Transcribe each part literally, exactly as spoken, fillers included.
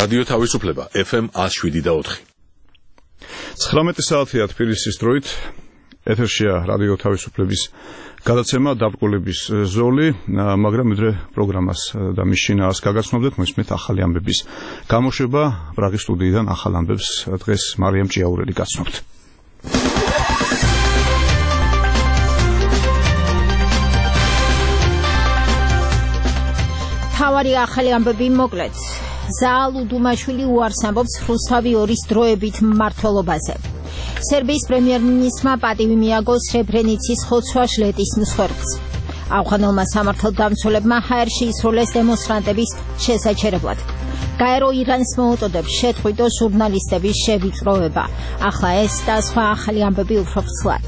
რადიო თავისუფლება ეფ ემ one oh seven და four. ცხრამეტი საათია თბილისის დროით. ეთერშია რადიო თავისუფლების გადაცემა დაბრკოლების ზოლი, მაგრამ მიდრე პროგრამას და მის შინაარს გაგაცნობდეთ, მოსმენთ ახალი ამბების გამოშვება პრაღის სტუდიიდან. ახალ ამბებს დღეს მარიამ ჭიაურელი გაცნობთ. თავარი ახალი ამბები მოკლედ. ზაალ უდუმაშვილი უარს ამბობს რუსთავი ორის დროებით მმართველობაზე. სერბიის პრემიერ-მინისტრმა პატივი მიაგო სრებრენიცის ხოცვა-ჟლეტის მსხვერპლს. ავღანელმა სამართალდამცველებმა ჰაერში ისროლეს დემონსტრანტების შესაჩერებლად. გაერო ირანს მოუწოდებს შეწყვიტოს ჟურნალისტების შევიწროება. ახლა ეს და სხვა ახალი ამბები უფრო ფცლად.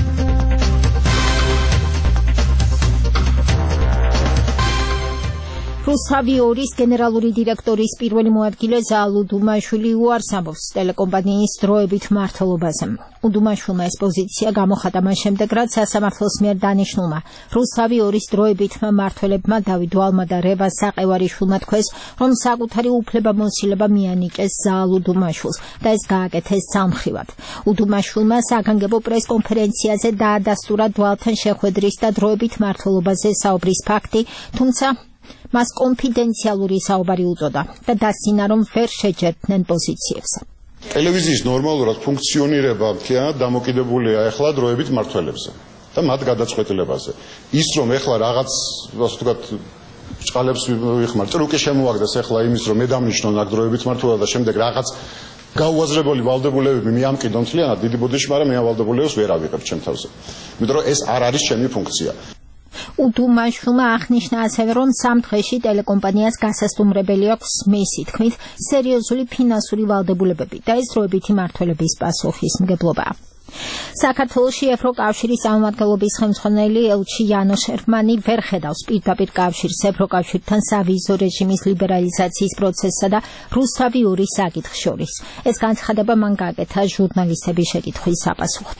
რუსთავი ორის გენერალური დირექტორის პირველი მოადგილე ზაალ უდუმაშვილი უარს ამბობს ტელეკომპანიის დროებით მმართველობაზე. უდუმაშვილმა ეს პოზიცია გამოხატა მას შემდეგ, რაც სასამართლოს მიერ დანიშნულმა რუსთავი ორის დროებით მმართველებმა დავით ვალმა და რევაზ საყევარიშვილმა თქვეს, რომ საკუთარი უფლებამოსილება მიანიჭეს ზაალ უდუმაშვილს და ეს გააკეთეს ძალმხრივად. უდუმაშვილმა საგანგებო პრესკონფერენციაზე დაადასტურა დვალთან შეხვედრის და დროებით მმართველობაზე საუბრის ფაქტი, თუმცა მას კონფიდენციალური საუბარი უწოდა და დასინა, რომ ვერ შეჯერდნენ პოზიციებს. ტელევიზიის ნორმალურად ფუნქციონირება მთლიანად დამოკიდებულია ახლა დროებით მმართველებზე და მათ გადაწყვეტილებაზე. ის რომ ახლა რაღაც, ასე ვთქვათ, ჭყალებს ვიხმარ, ტრუკი შემოაგდეს ახლა იმის, რომ მე დამნიშნონ აქ დროებით მმართველობა და შემდეგ რაღაც გაუაზრებელი ვალდებულებები მიამკიდონ მთლიანად დიდი ბოდიში, მაგრამ მე ავალდებულებას ვერ ავიღებ ჩემ თავზე. იმიტომ რომ ეს არ არის ჩემი ფუნქცია. უდუმაშვილმა აღნიშნა ასევე, რომ სამ დღეში ტელეკომპანიას გასასტუმრებელი აქვს მისი თქმით სერიოზული ფინანსური ვალდებულებები და ეს დროებითი მმართველობის პასუხისმგებლობა. საქართველოში ევროკავშირის წარმომადგენლობის ხელმძღვანელი ელჩი იანოშ ერმანი ვერ ხედავს პირდაპირ კავშირს ევროკავშირთან სავიზო რეჟიმის ლიბერალიზაციის პროცესსა და რუსთავი ორის საკითხს შორის. ეს განცხადება მან გააკეთა ჟურნალისტების შეკითხვის საპასუხოდ.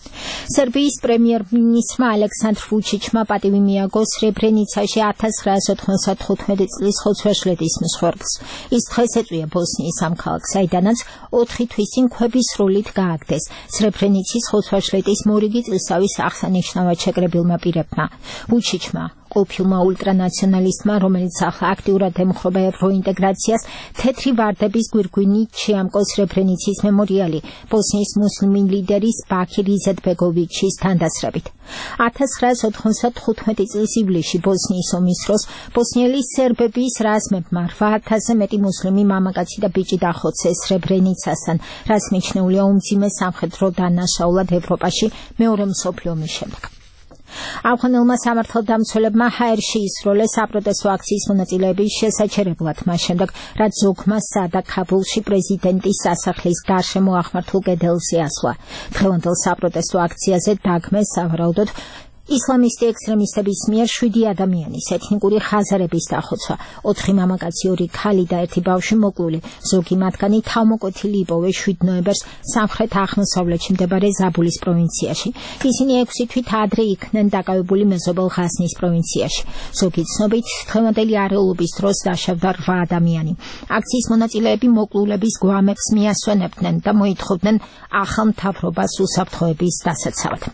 სერბიის პრემიერ-მინისტრმა ალექსანდრ ვუჩიჩმა პატივი მიაგო სრებრენიცაში ათას ცხრაას ოთხმოცდათხუთმეტი წლის ხოცვა-ჟლეტის მსხვერპლს. ის დღეს ეწვია ბოსნიის ამ ქალაქს, საიდანაც ოთხი თვის წინ ქვების სრულით გააგდეს სრებრენიცის ხოცვა-ჟლეტის მორიგი წლისავის აღსანიშნავად შეკრებილმა პირებმა. ვუჩიჩმა ყოფილმა ულტრანაციონალისტმა, რომელიც ახლა აქტიურად ემხრობა ევროინტეგრაციას, თეთრი ვარდების გვირგვინით შეამკო სრებრენიცის მემორიალი ბოსნიის მუსლიმი ლიდერის ბაქირ იზეტბეგოვიჩის თანდასწრებით. ათას ცხრაას ოთხმოცდათხუთმეტი წლის ივლისში ბოსნიის ომის დროს ბოსნიელი სერბების რაზმებმა რვა ათასზე მეტი მუსლიმი მამაკაცი და ბიჭი დახოცეს სრებრენიცასთან, რაც მიჩნეულია უმძიმე სამხედრო დანაშაულად ევროპაში მეორე მსოფლიო ომის შემდეგ. ავღანელმა სამართალდამცველებმა ჰაერში ისროლეს საპროტესტო აქციის მონაწილეების შესაჩერებლად მას შემდეგ, რაც ზოგმა სადა ქაბულში პრეზიდენტის სასახლის გარშემო აღმართულ კედელზე ასვლა. დღევანდელ საპროტესტო აქციაზე დაგმეს სავარაუდოდ ისლამისტი ექსტრემისტების მიერ შვიდი ადამიანის ეთნიკური ხაზარების დახოცვა, ოთხი მამაკაცი, ორი ქალი და ერთი ბავშვი მოკლული, ზოგი მათგანი თავმოკვეთილი იპოვეს შვიდ ნოემბერს სამხრეთ აღმოსავლეთში მდებარე ზაბულის პროვინციაში. ისინი ექვსი თვით ადრე იქნენ დაკავებული მეზობელ ღაზნის პროვინციაში. ზოგი ცნობით, დღევანდელი არეულობის დროს დაშავდა რვა ადამიანი. აქციის მონაწილეები მოკლულების გვამებს მიასვენებდნენ და მოითხოვდნენ ახალ მთავრობას უსაფრთხოების დასაცავად.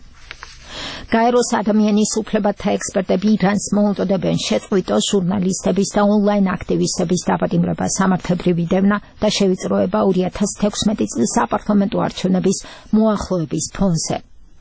გაეროს ადამიანის უფლებათა ექსპერტები ირანს მოუწოდებენ შეწყვიტოს ჟურნალისტების და ონლაინ აქტივისტების დაპატიმრება, სამართლებრივი დევნა და შევიწროება ორი ათას თექვსმეტი წლის საპარლამენტო არჩევნების მოახლოების ფონზე.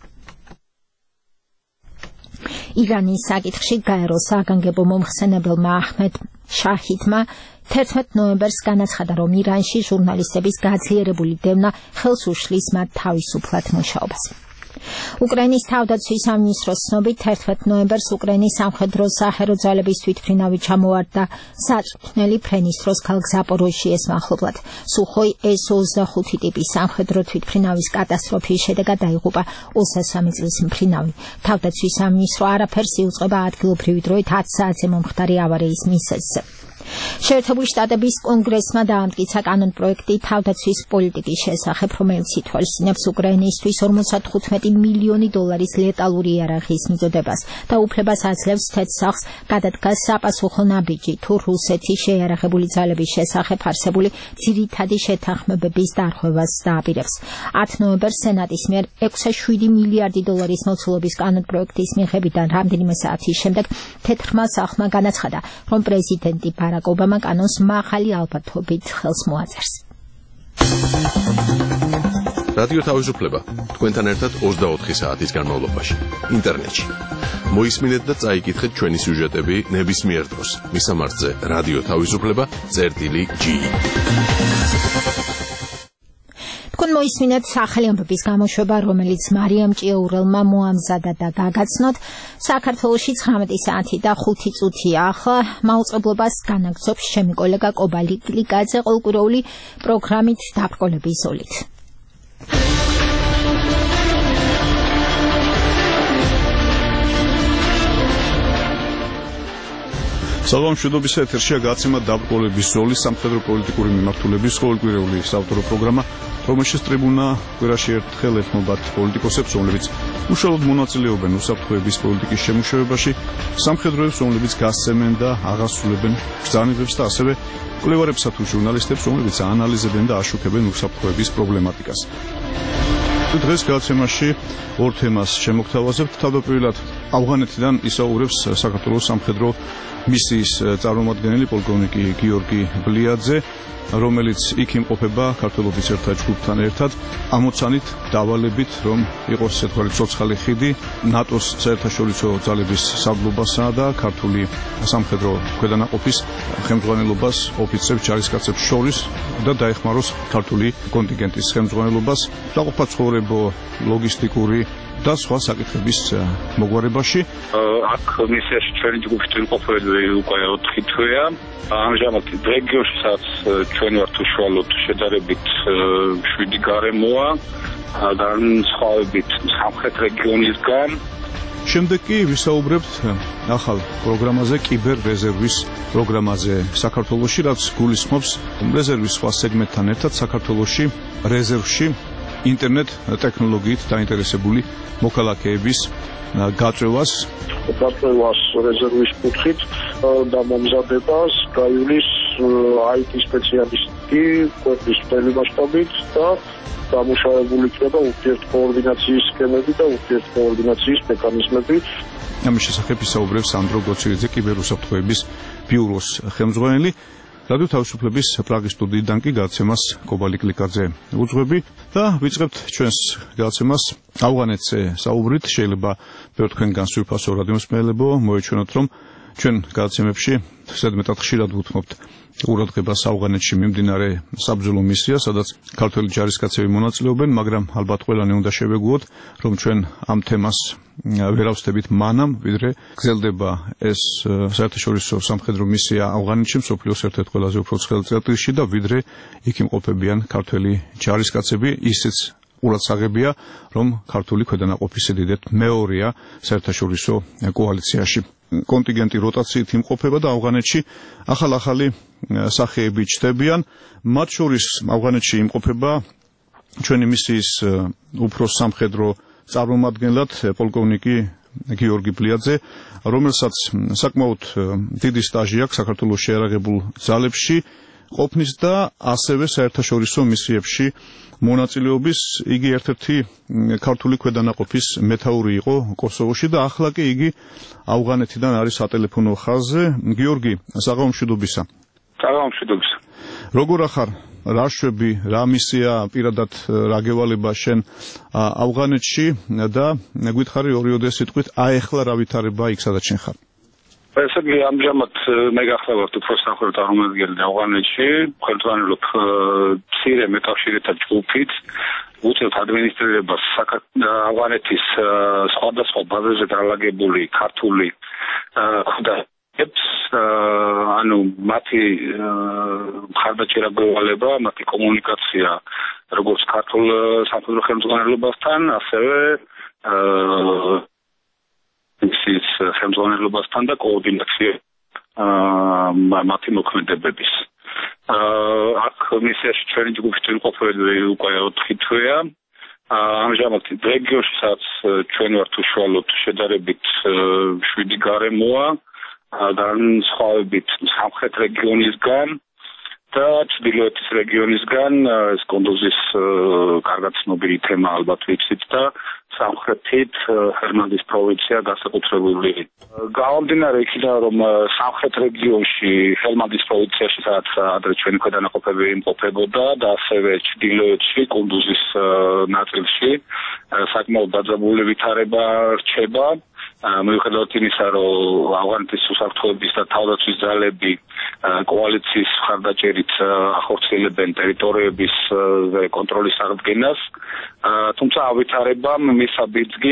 ირანის საკითხში გაეროს საგანგებო მომხსენებელმა აჰმედ შაჰიდმა თერთმეტ ნოემბერს განაცხადა, რომ ირანში ჟურნალისტების გაძლიერებული დევნა ხელს უშლის მათ თავისუფლად მუშაობას. უკრაინის თავდაცვის სამინისტროს ცნობით, თერთმეტ ნოემბერს უკრაინის სამხედრო საჰაერო ძალების თვითმფრინავი ჩამოარდა საწვრთნელი ფრენის დროს ქალაქ ზაპოროჟიეს მახლობლად. სუხოი ეს ოცდახუთი ტიპის სამხედრო თვითმფრინავის კატასტროფის შედეგად დაიღუპა ოცდასამი წლის მფრინავი. თავდაცვის სამინისტრო არაფერს იუწყება ადგილობრივი დროით ათ საათზე მომხდარი ავარიის მიზეზზე. შეერთებული შტატების კონგრესმა დაამტკიცა კანონპროექტი თავდაცვის პოლიტიკის შესახებ, რომელიც ითვალისწინებს უკრაინისთვის ორმოცდათხუთმეტი მილიონი დოლარის ლეტალური იარაღის მიწოდებას და უფლებას აძლევს თეთრ გადადგას საპასუხო ნაბიჯი თუ რუსეთის შეიარაღებული ძალების შესახებ არსებული ძირითადი შეთანხმებების დარღვევას დააპირებს. ათი ნოემბერს სენატის მიერ ექვსი ათას შვიდი მილიარდი დოლარის მოცულობის კანონპროექტის მიღებიდან რამდენიმე საათის შემდეგ თეთრმა სახლმა განაცხადა, რომ პრეზიდენტი ბარაკ ობამა კანონს მაღალი ალბათობით ხელს მოაწერს. რადიო თავისუფლება თქვენთან ერთად ოცდაოთხი საათის განმავლობაში ინტერნეტში. მოისმინეთ და წაიკითხეთ ჩვენი სიუჟეტები ნებისმიერ დროს. მისამართზე რადიო თავისუფლება წერტილი ჯი. თქვენ მოისმინეთ ახალი ამბების გამოშვება, რომელიც მარიამ ჭიაურელმა მოამზადა და გაგაცნოთ. საქართველოში ცხრამეტი საათი და ხუთი წუთია. ახლა მაუწყებლობას განაგრძობს ჩემი კოლეგა კობალი კლიკაძე ყოველკვირეული პროგრამით დაბრკოლების ზოლით. საგამშვიდობის ეთერშია გაცემა დაბრკოლების ზოლის სამხედრო პოლიტიკური მიმართულების ყოველკვირეული საავტორო პროგრამა, რომელშიც ტრიბუნა კვირაში ერთხელ ეთმობათ პოლიტიკოსებს, რომლებიც უშუალოდ მონაწილეობენ უსაფრთხოების პოლიტიკის შემუშავებაში, სამხედროებს, რომლებიც გასცემენ და აღასრულებენ ბრძანებებს და ასევე მკვლევარებსა თუ ჟურნალისტებს, რომლებიც აანალიზებენ და აშუქებენ უსაფრთხოების პრობლემატიკას. დღეს გაცემაში ორ თემას შემოგთავაზებთ. თავდაპირველად ავღანეთიდან ისაუბრებს საქართველოს სამხედრო მისიის წარმომადგენელი პოლკოვნიკი გიორგი ბლიაძე, რომელიც იქ იმყოფება ქართველობის ერთა ჯგუფთან ერთად, ამოცანით დავალებით, რომ იყოს ესე თქვა ცოცხალი ხიდი ნატოს საერთაშორისო ძალების საბლობასა და ქართული სამხედრო ქვედანაყოფის ხელმძღვანელობას ოფიცრებს ჯარისკაცებს შორის და დაეხმაროს ქართული კონტინგენტის ხელმძღვანელობას დაყოფაცხოვრებო, ლოგისტიკური და სხვა საკითხების მოგვარებაში. აქ მისიაში ჩვენი ჯგუფი იმყოფები უკვე ოთხი თვეა. ამჟამად რეგიონში სადაც ჩვენ ვართ უშუალოდ შედარებით შვიდი გარემოა, განსხვავებით სამხრეთ რეგიონისგან. შემდეგ კი ვისაუბრებთ ახალ პროგრამაზე, კიბერ რეზერვის პროგრამაზე საქართველოში, რაც გულისხმობს რეზერვის სხვა სეგმენტთან ერთად საქართველოში რეზერვში ინტერნეტ ტექნოლოგიით დაინტერესებული მოქალაქეების გაწევას. გაწევას რეზერვის კუთხით და მომზადებას გაივლის აი ტი სპეციალისტი ქვეყნის მთელი მასშტაბით და დამუშავებული იქნება ურთიერთკოორდინაციის სქემები და ურთიერთკოორდინაციის მექანიზმები. ამის შესახებ ისაუბრებს ანდრო გოცირიძე, კიბერუსაფრთხოების ბიუროს ხელმძღვანელი. რადიო თავისუფლების პრაღის სტუდიიდან კი გაცემას კობალი კლიკაძე უძღვები და ვიწყებთ ჩვენს გაცემას ავღანეთზე საუბრით. შეიძლება ბევრ თქვენგან სვიფასო რადიომსმენელებო მოეჩვენოთ, რომ ჩვენ გაცემებში ზედმეტად ხშირად ვუთმობთ ყურადღებას ავღანეთში მიმდინარე საბრძოლო მისიას, სადაც ქართველი ჯარისკაცები მონაწილეობენ, მაგრამ ალბათ ყველანი უნდა შევეგუოთ, რომ ჩვენ ამ თემას ვერავსდებით მანამ, ვიდრე გრძელდება ეს საერთაშორისო სამხედრო მისია ავღანეთში, მსოფლიოს ერთ-ერთ ყველაზე უფრო ცხელ წერტილში და ვიდრე იქ იმყოფებიან ქართველი ჯარისკაცები, ისიც ყურადსაღებია, რომ ქართული ქვედანაყოფის სიდიდეთ მეორეა საერთაშორისო კოალიციაში. კონტინგენტი როტაციით იმყოფება და ავღანეთში ახალ-ახალი სახეები ჩნდებიან. მათ შორის ავღანეთში იმყოფება ჩვენი მისიის უფროს სამხედრო წარმომადგენლად პოლკოვნიკი გიორგი ბლიაძე, რომელსაც საკმაოდ დიდი სტაჟი აქვს საქართველოს შეიარაღებულ ძალებში ყოფნის და ასევე საერთაშორისო მისიებში მონაწილეობის. იგი ერთ-ერთი ქართული ქვედანაყოფის მეთაური იყო კოსოვოში და ახლა კი იგი ავღანეთიდან არის სატელეფონო ხაზზე. გიორგი, საღამომშვიდობისა. საღამომშვიდობისა. როგორ ახარ? რა შვები, რა მისია პირადად რა გევალება შენ ავღანეთში და გვითხარი ორიოდე სიტყვით, აი ახლა რა ვითარება იქ სადაც შენ ხარ? ესე იგი ამჟამად მე გახლავართ უფრო სამხედრო წარმომადგენელი ავღანეთში, ხელმძღვანელობ მცირე მეკავშირეთა ჯგუფით, უწევთ ადმინისტრირებას ავღანეთის სხვადასხვა ბაზაზე დალაგებული ქართული ქუდაებს, ანუ მათი მხარდაჭერა გვევალება, მათი კომუნიკაცია როგორც ქართულ სამხედრო ხელმძღვანელობასთან, ასევე მისიის ხელმძღვანელობასთან და კოორდინაცია მათი მოქმედებების. აქ მისიაში ჩვენი ჯგუფი ყოფილი უკვე ოთხი თვეა. ამჟამად რეგიონში სადაც ჩვენ ვართ უშუალოდ შედარებით შვიდი გარემოა, განსხვავებით სამხრეთ რეგიონისგან და ჩრდილოეთის რეგიონისგან, ეს კუნდუზის კარგად ცნობილი თემა ალბათ ვიცით და სამხრეთით ჰერმანდის პროვინცია განსაკუთრებული. გამომდინარე იქიდან, რომ სამხრეთ რეგიონში ჰერმანდის პროვინციაში სადაც ადრე ჩვენი ქვედანაყოფები იმყოფებოდა და ასევე ჩრდილოეთში კუნდუზის ნაწილში საკმაოდ დაძაბული ვითარება რჩება. მიუხედავად იმისა, რომ ავღანეთის უსაფრთხოების და თავდაცვის ძალები კოალიციის მხარდაჭერით ახორციელებენ ტერიტორიების კონტროლის აღდგენას, თუმცა ავითარებამ მისცა ბიძგი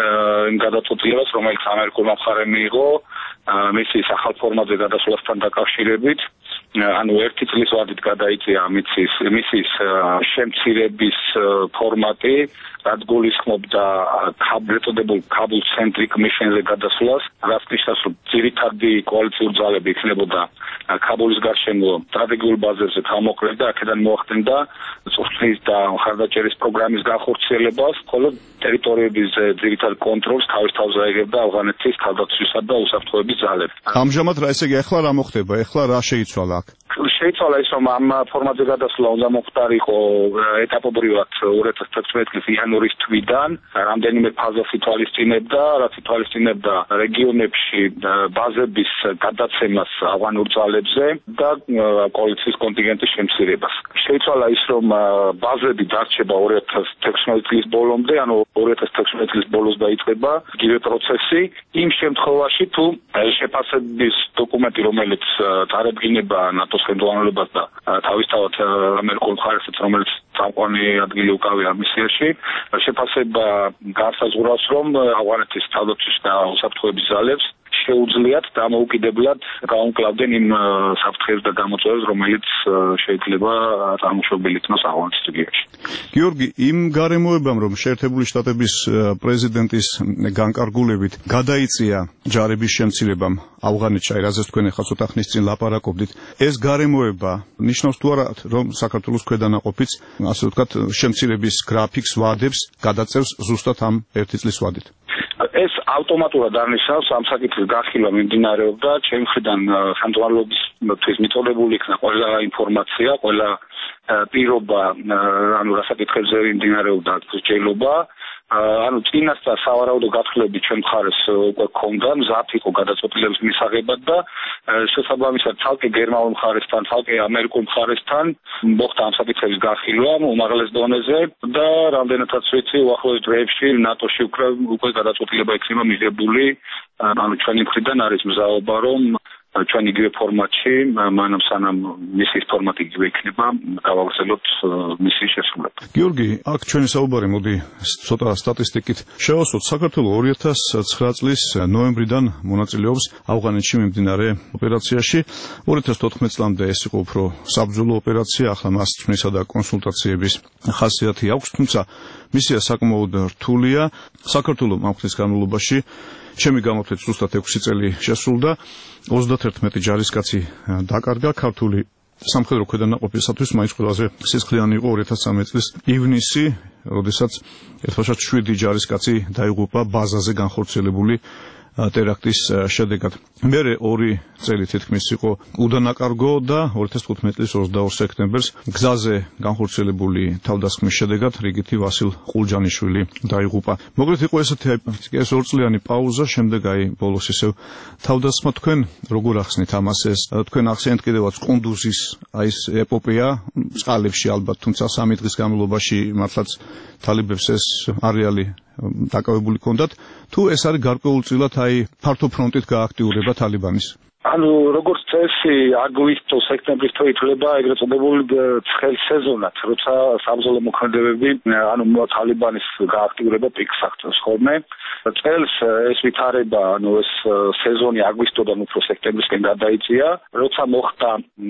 იმ გადაწყვეტილებას, რომელიც ამერიკულმა მხარემ მიიღო მისი ახალ ფორმატზე გადასვლასთან დაკავშირებით, ანუ ერთი წლის ვადით გადაიწია მისის მისის შემცირების ფორმატი, რაც გულისხმობდა კაბულწოდებულ კაბულ ცენტრიკ მიშენზე გადასვლას, რაც ნიშნავს, რომ ძირითადი კოალიციური ძალები იქნებოდა კაბულის გარშემო სტრატეგიულ ბაზებზე თავმოყრილი და აქედან მოახდინდა წვრთნის და მხარდაჭერის პროგრამის განხორციელებას, ხოლო ტერიტორიების ძირითად კონტროლს თავის თავზე აიღებდა ავღანეთის თავდაცვისა და უსაფრთხოების ძალები. ამჟამად რა ესე იგი ახლა რა მოხდება? ახლა რა შეიცვალა აქ? შეიცვალა ის, რომ ამ ფორმატზე გადასვლა უნდა მოხდარიყო ეტაპობრივად ორი ათას თერთმეტი წლის იანვრის თვიდან, რამდენიმე ფაზას ითვალისწინებდა, რაც ითვალისწინებდა რეგიონებში ბაზების გადაცემას ავღანურ ძალებზე და კოალიციის კონტინგენტის შემცირებას. შეიცვალა ის, რომ ბაზები დარჩება ორი ათას თექვსმეტი წლის ბოლომდე, ანუ ორი ათას თექვსმეტი წლის ბოლოს დაიწყება გივე პროცესი, იმ შემთხვევაში თუ შეფასების დოკუმენტი, რომელიც წარადგინება ნატოს ხელმძღვანელობას და თავისთავად ამერიკულ მხარესაც, რომელიც წამყვანი ადგილი უკავია მისიაში, შეფასება განსაზღვრავს, რომ ავღანეთის თავდაცვის და უსაფრთხოების ძალებს შეუძლიათ დამოუკიდებლად გაუმკლავდნენ იმ საფრთხეს და გამოწვევებს, რომელიც შეიძლება წარმოშობილი იქნას ავღანეთის რეგიონში. გიორგი, იმ გარემოებამ, რომ შეერთებული შტატების პრეზიდენტის განკარგულებით გადაიწია ჯარების შემცირებამ ავღანეთში, რაზეც თქვენ ახლა ცოტა ხნის წინ ლაპარაკობდით, ეს გარემოება ნიშნავს თუ არა, რომ საქართველოს ქვედანაყოფიც, ასე ვთქვათ, შემცირების გრაფიკს ვადებს გადაწევს ზუსტად ამ ერთი წლის ვადით? ეს ავტომატურად არნიშნავს ამ საკითხის გახილვა მიმდინარეობდა, ჩემი მხრიდან ხელმძღვანელობისთვის მიწოდებული იქნა ყველა ინფორმაცია, ყველა პირობა, ანუ რა საკითხებზე მიმდინარეობდა გრჩელობა. ანუ წინასწარ სავარაუდო გათვლები ჩვენ მხარეს უკვე ქონდა, მზად იყო გადაწყვეტილების მისაღებად და შესაბამისად ცალკე გერმანულ მხარესთან, ცალკე ამერიკულ მხარესთან მოხდა ამ საკითხების გახილვა უმაღლეს დონეზე და რამდენადაც ვიცი, უახლოეს დღეებში ნატოში უკვე გადაწყვეტილება იქნება მიღებული, ანუ ჩვენი მხრიდან არის მზაობა, რომ ჩვენ იგივე ფორმატში, მანამ სანამ მისის ფორმატი იგივე იქნება, გავაგრძელოთ მისის შესრულება. გიორგი, აქ ჩვენი საუბარი მოდი ცოტა სტატისტიკით შევასვათ. საქართველოს ორი ათას ცხრა წლის ნოემბრიდან მონაწილეობს ავღანეთში მიმდინარე ოპერაციაში. ორი ათას თოთხმეტი წლამდე ეს იყო უფრო საბრძოლო ოპერაცია, ახლა მას წვნისა და კონსულტაციების ხასიათი აქვს, თუმცა მისია საკმაოდ რთულია. საქართველოს ამ ხნის განმავლობაში ჩემი გამოთვლით ზუსტად ექვსი წელი შესრულდა, ოცდაათერთმეტი ჯარისკაცი დაკარგა ქართული სამხედრო ქვედანაყოფისათვის, მაინც ყველაზე სისხლიანი იყო ორი ათას ცხრამეტი წლის ივნისი, როდესაც ერთბაშად შვიდი ჯარისკაცი დაიღუპა ბაზაზე განხორციელებული ტერაქტის შედეგად. მერე ორი წელი თითქმის იყო უდანაკარგო და ორი ათას თხუთმეტი წლის ოცდაორ სექტემბერს გზაზე განხორციელებული თავდასხმის შედეგად რიგითი ვასილ ყულჯანიშვილი დაიღუპა. მოკლედ იყო ესეთი ეს ორწლიანი პაუზა, შემდეგ აი ბოლოს ისევ თავდასხმა. თქვენ როგორ ახსნით ამას? ეს თქვენ ახსენეთ კიდევაც კუნდუზის აი ეს ეპოპეა წყალებში ალბათ, თუმცა სამი დღის განმავლობაში მართლაც თალიბებს ეს არეალი დაკავებული კონდათ, თუ ეს არის გარკვეულწილად აი ფართო ფრონტით გააქტიურება თალიბანის? ანუ როგორც წესი, აგვისტო სექტემბრის თვე ითვლება ეგრეთ წოდებული ცხელ სეზონად, როცა საბრძოლო მოქმედებები, ანუ თალიბანის გააქტიურება პიკს აღწევს ხოლმე. წელს ეს ვითარება, ანუ ეს სეზონი აგვისტოდან უფრო სექტემბრისკენ გადაიწია, როცა მოხდა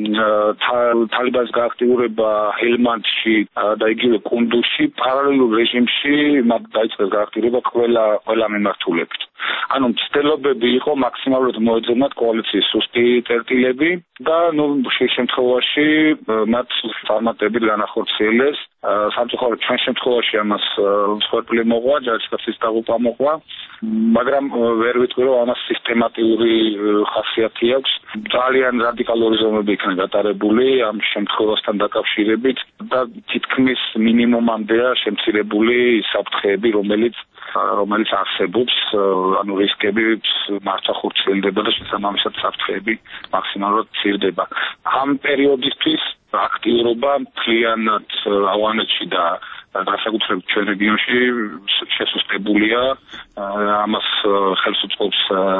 თალიბანის გააქტიურება ჰელმანდში და იგივე კუნდუზში, პარალელურ რეჟიმში მათ დაიწყეს გააქტიურება ყველა ყველა მიმართულებით. ანუ მცდელობები იყო მაქსიმალურად მოეძებნათ კოალიციის სუსტი წერტილები და ნუ შემთხვევაში მათ ფორმატები განახორციელეს. სამწუხაროდ ჩვენ შემთხვევაში ამას მსხვერპლი მოყვა, ჯარისკაცის დაღუპვა მოყვა, მაგრამ ვერ ვიტყვი რომ ამას სისტემატიური ხასიათი აქვს. ძალიან რადიკალური ზომები იქნა გატარებული ამ შემთხვევასთან დაკავშირებით და თითქმის მინიმუმამდეა შემცირებული საფრთხეები, რომელიც რომელიც არსებობს, ანუ რისკები მართლა ხორციელდება და შესაბამისად საფრთხეები მაქსიმალურად მცირდება. ამ პერიოდისთვის აქტიურობა მთლიანად ავღანეთში და განსაკუთრებით ჩვენ რეგიონში შესუსტებულია. ამას ხელს უწყობს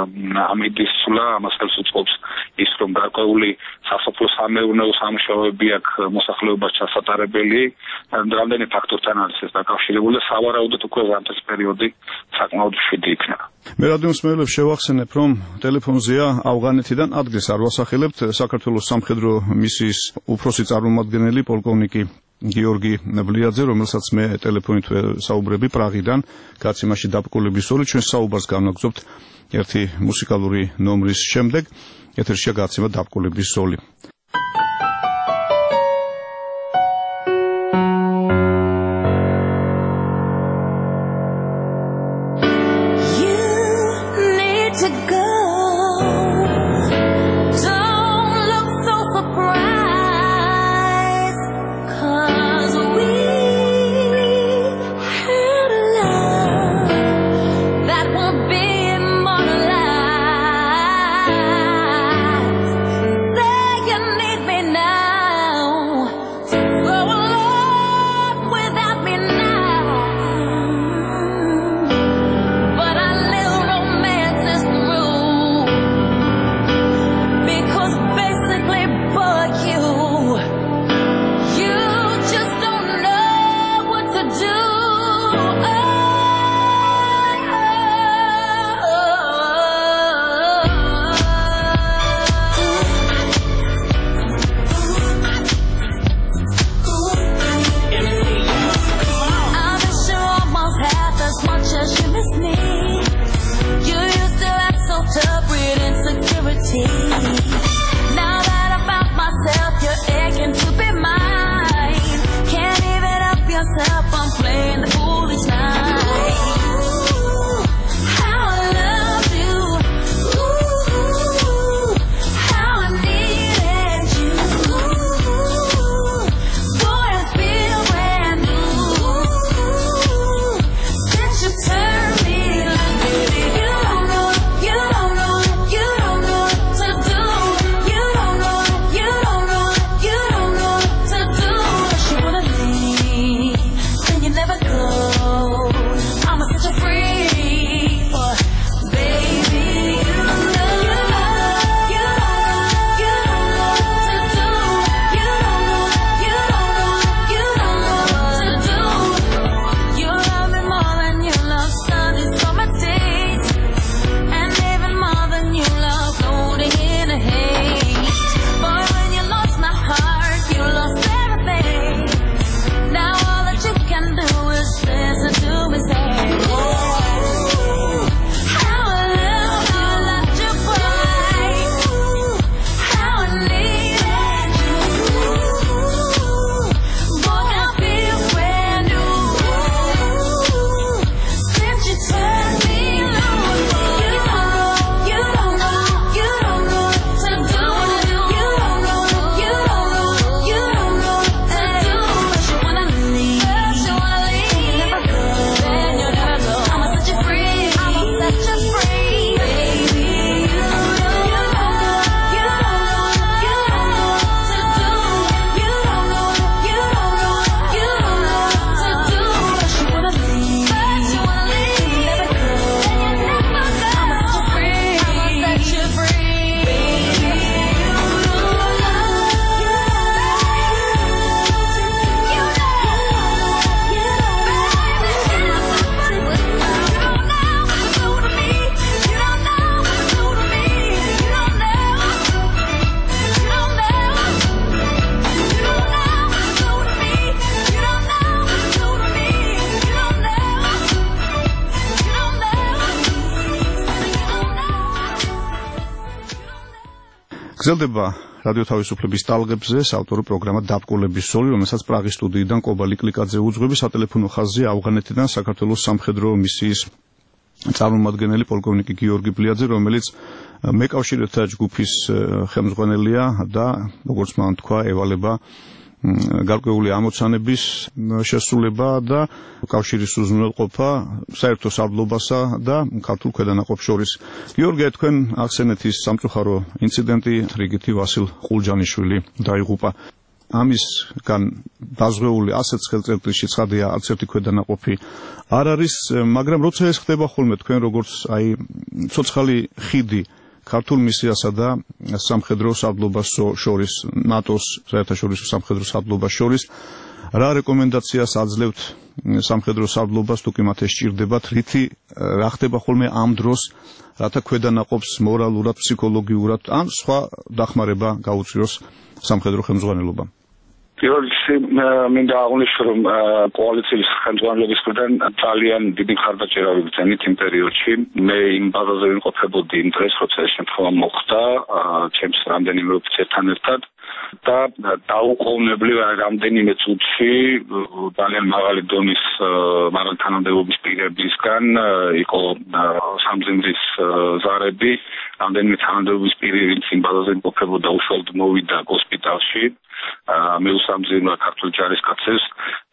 ამიდის სულა, ამას ხელს უწყობს ის, რომ გარკვეული სასოფლო-სამეურნეო სამუშაოები აქ მოსახლეობას ჩასატარებელი. რამდენი ფაქტორთან არის ეს დაკავშირებული და სავარაუდოდ უკვე ზამთრის პერიოდი საკმაოდ მშვიდი იქნება. მე რადიო მსმენელებს შევახსენებ, რომ ტელეფონზეა ავღანეთიდან ადგილს არ ვასახელებთ საქართველოს სამხედრო მისიის უფროსი წარმომადგენელი პოლკოვნიკი გიორგი ბლიაძე, რომელსაც მე ტელეფონით საუბრები პრაღიდან, კაციმაში დაბკოლების სოლი, ჩვენ საუბარს განვაგრძობთ ერთი მუსიკალური ნომრის შემდეგ. ეთერშია კაციმა დაბკოლების სოლი. But I live romance is the rule. გრძელდება რადიო თავისუფლების ტალღებზე საავტორო პროგრამა დაბრკოლების ზოლი, რომელსაც პრაღის სტუდიიდან კობალი კლიკაძე უძღვები, სატელეფონო ხაზზე ავღანეთიდან საქართველოს სამხედრო მისიის წარმომადგენელი პოლკოვნიკი გიორგი ბლიაძე, რომელიც მეკავშირეთა ჯგუფის ხელმძღვანელია და როგორც მან თქვა, ევალება გარკვეული ამოცანების შესრულება და კავშირის უზრუნველყოფა საერთო სარდლობასა და ქართულ ქვედანაყოფს შორის. გიორგი, თქვენ ახსენეთ ის სამწუხარო ინციდენტი, რიგითი ვასილ ყულჯანიშვილი დაიღუპა. ამისგან დაზღვეული ასეთ ხელწერტილში ცხადია, არც ერთი ქვედანაყოფი არ არის, მაგრამ როცა ეს ხდება ხოლმე, თქვენ როგორც აი ცოცხალი ხიდი ქართულ მისიასა და სამხედრო სარდლობას შორის, ნატოს საერთაშორისო სამხედრო სარდლობას შორის, რა რეკომენდაციას აძლევთ სამხედრო სარდლობას, თუ კი მათ ეს სჭირდებათ, რითი რა ხდება ხოლმე ამ დროს, რათა ქვედანაყოფს მორალურად, ფსიქოლოგიურად ან სხვა დახმარება გაუწიოს სამხედრო ხელმძღვანელობამ? პირველ რიგში მინდა აღვნიშნო, რომ კოალიციის ხელმძღვანელობის მხრიდან ძალიან დიდი მხარდაჭერა ვიგრძენით იმ პერიოდში. მე იმ ბაზაზე ვიმყოფებოდი იმ დღეს, როცა ეს შემთხვევა მოხდა, ჩემს რამდენიმე ოფიცერთან ერთად და დაუყოვნებლივ რამდენიმე წუთში ძალიან მაღალი დონის მაღალი თანამდებობის პირებისგან იყო სამძიმრის ზარები, რამდენიმე თანამდებობის პირი, ვინც იმ ბაზაზე იმყოფებოდა, უშუალოდ მოვიდა ჰოსპიტალში. მეუსამძიმრა ქართული ჯარისკაცებს,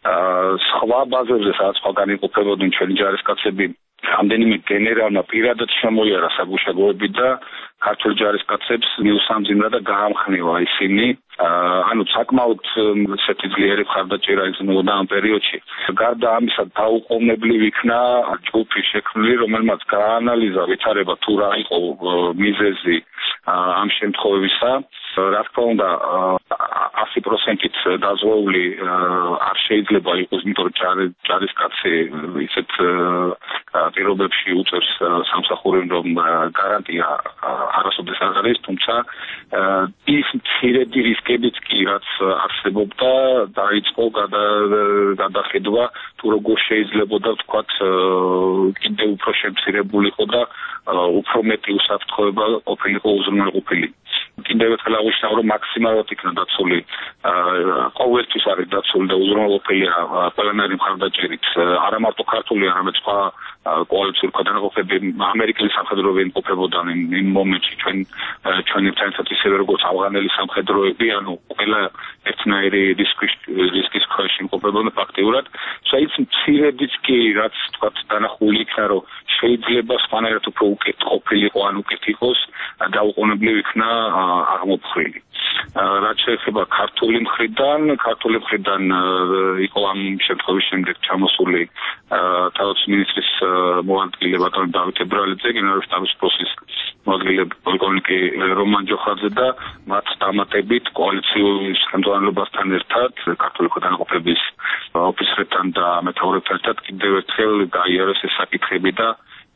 სხვა ბაზებზე, სადაც სხვაგან იმყოფებოდნენ ჩვენი ჯარისკაცები, რამდენიმე გენერალმა პირადად შემოიარა საგუშაგოები და ქართული ჯარისკაცებს მიუსამძიმრა და გაამხნევა ისინი. ანუ საკმაოდ ესეთი ძლიერი მხარდაჭერა იგრძნობდა ამ პერიოდში. გარდა ამისა, დაუყოვნებლივ იქნა ჯგუფი შექმნილი, რომელმაც გაანალიზა ვითარება თუ რა იყო მიზეზი ამ შემთხვევისა. რა თქმა უნდა, ასი პროცენტით დაზღვეული არ შეიძლება იყოს, იმიტომ რომ ჯარისკაცი ისეთ პირობებში უწევს სამსახურს, რომ გარანტია არასოდეს არ არის, თუმცა ის მცირედი რისკებიც კი, რაც არსებობდა, დაიწყო გადახედვა, თუ როგორ შეიძლებოდა ვთქვათ, კიდევ უფრო შემცირებულიყო და უფრო მეტი უსაფრთხოება ყოფილიყო უზრუნველყოფილი. კიდევ ერთხელ აღვნიშნავ, რომ მაქსიმალურად იქნა დაცული, ყოველთვის არის დაცული და უზრუნველყოფილია ყველანაირი მხარდაჭერით, არა მარტო ქართული, არამედ სხვა კოალიციური ქვედანაყოფები, ამერიკელი სამხედროები იმყოფებოდნენ იმ მომენტში ჩვენ ჩვენთან ერთად, ისევე როგორც ავღანელი სამხედროები, ანუ ყველა ერთნაირი რისკის ქვეშ იმყოფებოდნენ ფაქტიურად. საით მცირედიც კი, რაც თქვათ დანახული იქნა, რომ შეიძლება სხვანაირად უფრო უკეთ ყოფილიყო, ან უკეთ იყოს, დაუყოვნებლივ იქნა აღმოფხვრილი. რაც შეეხება ქართული მხრიდან, ქართული მხრიდან იყო ამ შემთხვევის შემდეგ ჩამოსული თავდაცვის მინისტრის მოადგილე ბატონი დავით ებრალიძე, გენერალური შტაბის პროსის მოადგილე პოლკოვნიკი რომან ჯოხაძე და მათ დამატებით კოალიციის ხელმძღვანელობასთან ერთად, ქართული ქვედანაყოფების ოფიცრებთან და მეთაურებთან ერთად კიდევ ერთხელ გაიარეს ეს საკითხები და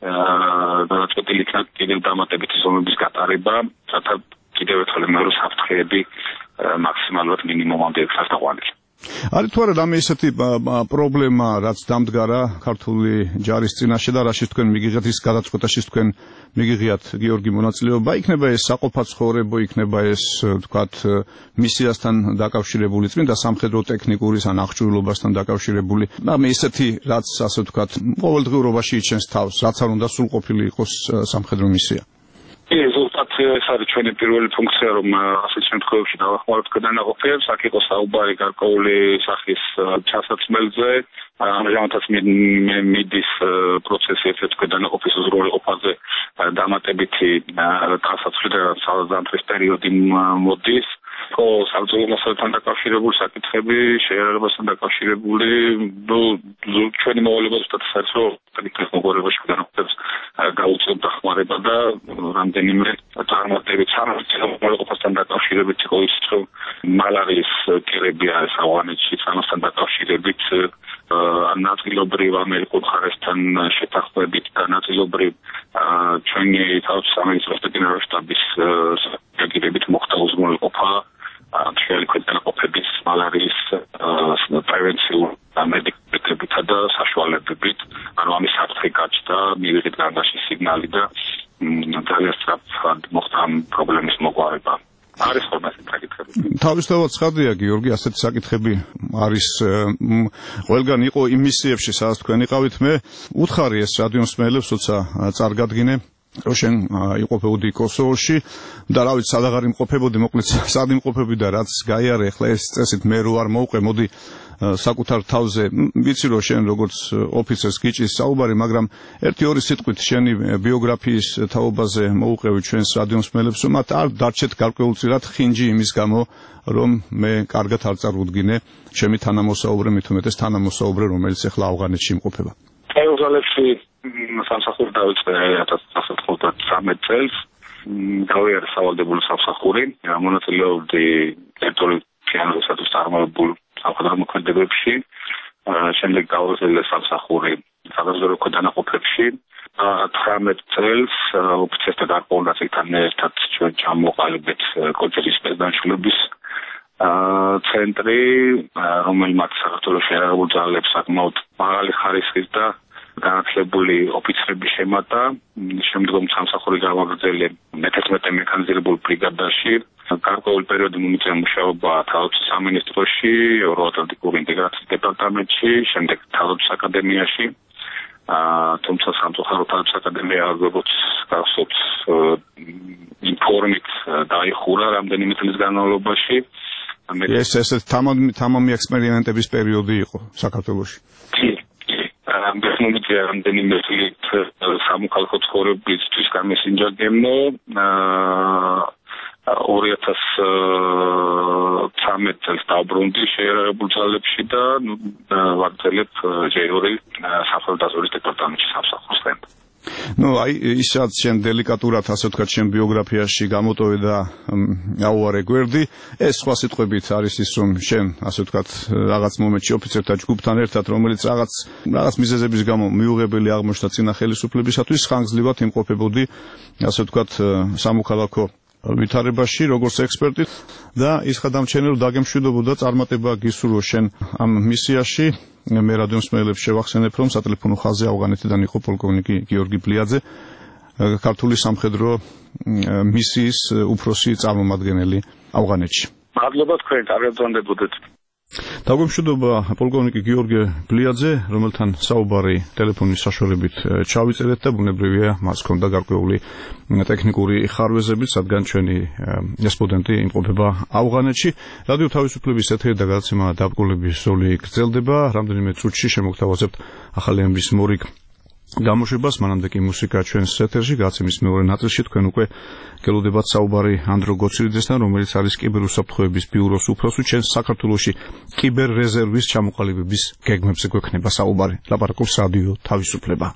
გადაწყვეტილი იქნა კიდევ დამატებითი ზომების გატარება, რათა კიდევ ერთხელ მეორე საფრთხეები მაქსიმალურად მინიმუმამდე იქნას დაყვანილი. არის თუ არა რამე ისეთი პრობლემა, რაც დამდგარა ქართული ჯარის წინაშე და რაშიც თქვენ მიგიღეთ ის გადაწყვეტაში თქვენ მიგიღიათ გიორგი მონაწილეობა, იქნება ეს საყოფაცხოვრებო, იქნება ეს თქვათ მისიასთან დაკავშირებული, წმინდა სამხედრო ტექნიკური ან აღჭურვილობასთან დაკავშირებული. რამე ისეთი, რაც ასე თქვათ ყოველდღიურობაში იჩენს თავს, რაც არ უნდა სრულყოფილი იყოს სამხედრო მისია. ზუსტად ეს არის ჩვენი პირველი ფუნქცია, რომ ასეთ შემთხვევებში დავახმაროთ ქვედანაყოფებს, აქ იყო საუბარი გარკვეული სახის ჩასაცმელზე, ამჟამადაც მიდის პროცესი ერთ ქვედანაყოფის უზრუნველყოფაზე დამატებითი დასაცვლი და საზამთრის პერიოდი მოდის. ხო, საბრძოლო მასალასთან დაკავშირებული საკითხები, შეერებასთან დაკავშირებული, ნუ ჩვენი მოვალეობა ზუსტად ის არის, რომ ტექნიკურებაში ქვედანაყოფებს გაუწევთ დახმარება და რამდენიმე წარმატებით სამართლებრივობასთან დაკავშირებით იყო ის, რომ მალარიის კერები არის ავღანეთში, ამასთან დაკავშირებით ნაწილობრივ ამერიკულ მხარესთან შეთანხმებით და ნაწილობრივ ჩვენი თავის სამინისტროს და გენერალური შტაბის რეაგირებით მოხდა უზრუნველყოფა ჩვენი ქვედანაყოფების მალარიის პრევენციულ მედიკამენტებითა და საშუალებებით, ანუ ამის საფრთხე გაჩნდა, მივიღეთ გარდაში სიგნალი და ძალიან სწრაფად მოხდა ამ პრობლემის მოგვარება. არის ხოლმე ესეთი საკითხები. თავისთავად ცხადია გიორგი, ასეთი საკითხები არის ყველგან იყო იმ მისიებში, სადაც თქვენ იყავით. მე უთხარი ეს რადიომსმენელებს, როცა წარგადგინე რომ შენ იყოფებოდი კოსოვოში და რა ვიცი, სადაღარ იმყოფებოდი, მოკლედ სად იმყოფები და რაც გაიარე, ახლა ეს წესით მე რო არ მოვყე, მოდი საკუთარ თავზე, ვიცი რომ შენ როგორც ოფიცერს გიჭის საუბარი, მაგრამ ერთი ორი სიტყვით შენი ბიოგრაფიის თაობაზე მოუყევი ჩვენს რადიომსმენელებს, რომ მათ არ დარჩეთ გარკვეულწილად ხინჯი იმის გამო, რომ მე კარგად არ წარუდგინე ჩემი თანამოსაუბრე, მით უმეტეს თანამოსაუბრე, რომელიც ახლა ავღანეთში იმყოფება. ეუზალებში სამსახური დავიწყე ათას ცხრაასი ოცდათვრამეტ წელს. გავიარე სავალდებულო სამსახური, მონაწილეობდი ტერიტორიულ წარმოებულ სამხედრო მოქმედებებში, შემდეგ გავაგრძელე სამსახური საზღვაო ქვედანაყოფებში. თვრამეტ წელს ოფიცერთა გარკვეულნაციკთან ერთად ჩვენ ჩამოყალიბეთ კოჭერის სპეცდანაშაულების ცენტრი, რომელმაც საქართველოს შეერაგებულ ძალებს საკმაოდ მაღალი ხარისხის და განათლებული ოფიცრები შემატა. შემდგომ სამსახური გავაგრძელე მეთერთმეტე მექანიზირებულ ბრიგადაში. გარკვეულ პერიოდი მომიწია მუშაობა თავდაცვის სამინისტროში, ევროატლანტიკური ინტეგრაციის დეპარტამენტში, შემდეგ თავდაცვის აკადემიაში. თუმცა სამწუხაროდ თავდაცვის აკადემია როგორც გახსოვთ ინფორმით დაიხურა რამდენიმე წლის განმავლობაში. ეს ესე თამამი ექსპერიმენტების პერიოდი იყო საქართველოში. ამბეცნობით რამდენიმე წლით სამოქალაქო ცხოვრებისთვის გამესინჯაგემო ორი ათას ცხრამეტ წელს დავბრუნდი შეერაგებულ ძალებში და ვაგრძელებ ჯერ-ორი სამხედრო დაზვერვის დეპარტამენტში სამსახურს. ნუ აი ისაც შენ დელიკატურად ასე ვთქვათ შენ ბიოგრაფიაში გამოტოვე და აუარე გვერდი, ეს სხვა სიტყვებით არის ის რომ შენ ასე ვთქვათ რაღაც მომენტში ოფიცერთა ჯგუფთან ერთად, რომელიც რაღაც რაღაც მიზეზების გამო მიუღებელი აღმოჩნდა წინა ხელისუფლებისათვის, ხანგრძლივად იმყოფებოდი ასე ვთქვათ სამოქალაქო ვითარებაში როგორც ექსპერტი და ის ხადამჩენე რომ დაგემშვიდობოდა წარმატება გისურვო შენ ამ მისიაში. მე რადიომსმენელებს შევახსენებ, რომ სატელეფონო ხაზზე ავღანეთიდან იყო პოლკოვნიკი გიორგი ბლიაძე, ქართული სამხედრო მისიის უფროსი წარმომადგენელი ავღანეთში. მადლობა თქვენ, კარგად გრძნობოდეთ. დაგვემშვიდობა პოლკოვნიკი გიორგი ბლიაძე, რომელთან საუბარი ტელეფონის საშუალებით ჩავიწერეთ და ბუნებრივია მას ჰქონდა გარკვეული ტექნიკური ხარვეზებიც, რადგან ჩვენი რესპონდენტი იმყოფება ავღანეთში. რადიო თავისუფლების ეთერი და გადაცემა დაბრკოლების ზოლი გრძელდება. რამდენიმე წუთში შემოგთავაზებთ ახალი ამბის მორიგ გამოშვებას, მანამდე კი მუსიკა ჩვენს ეთერში. გადაცემის მეორე ნაწილში თქვენ უკვე გელოდებათ საუბარი ანდრო გოცირიძესთან, რომელიც არის კიბერუსაფრთხოების ბიუროს უფროსი. ჩვენს საქართველოში კიბერრეზერვის ჩამოყალიბების გეგმებზე გვექნება საუბარი. ლაპარაკობს რადიო თავისუფლება.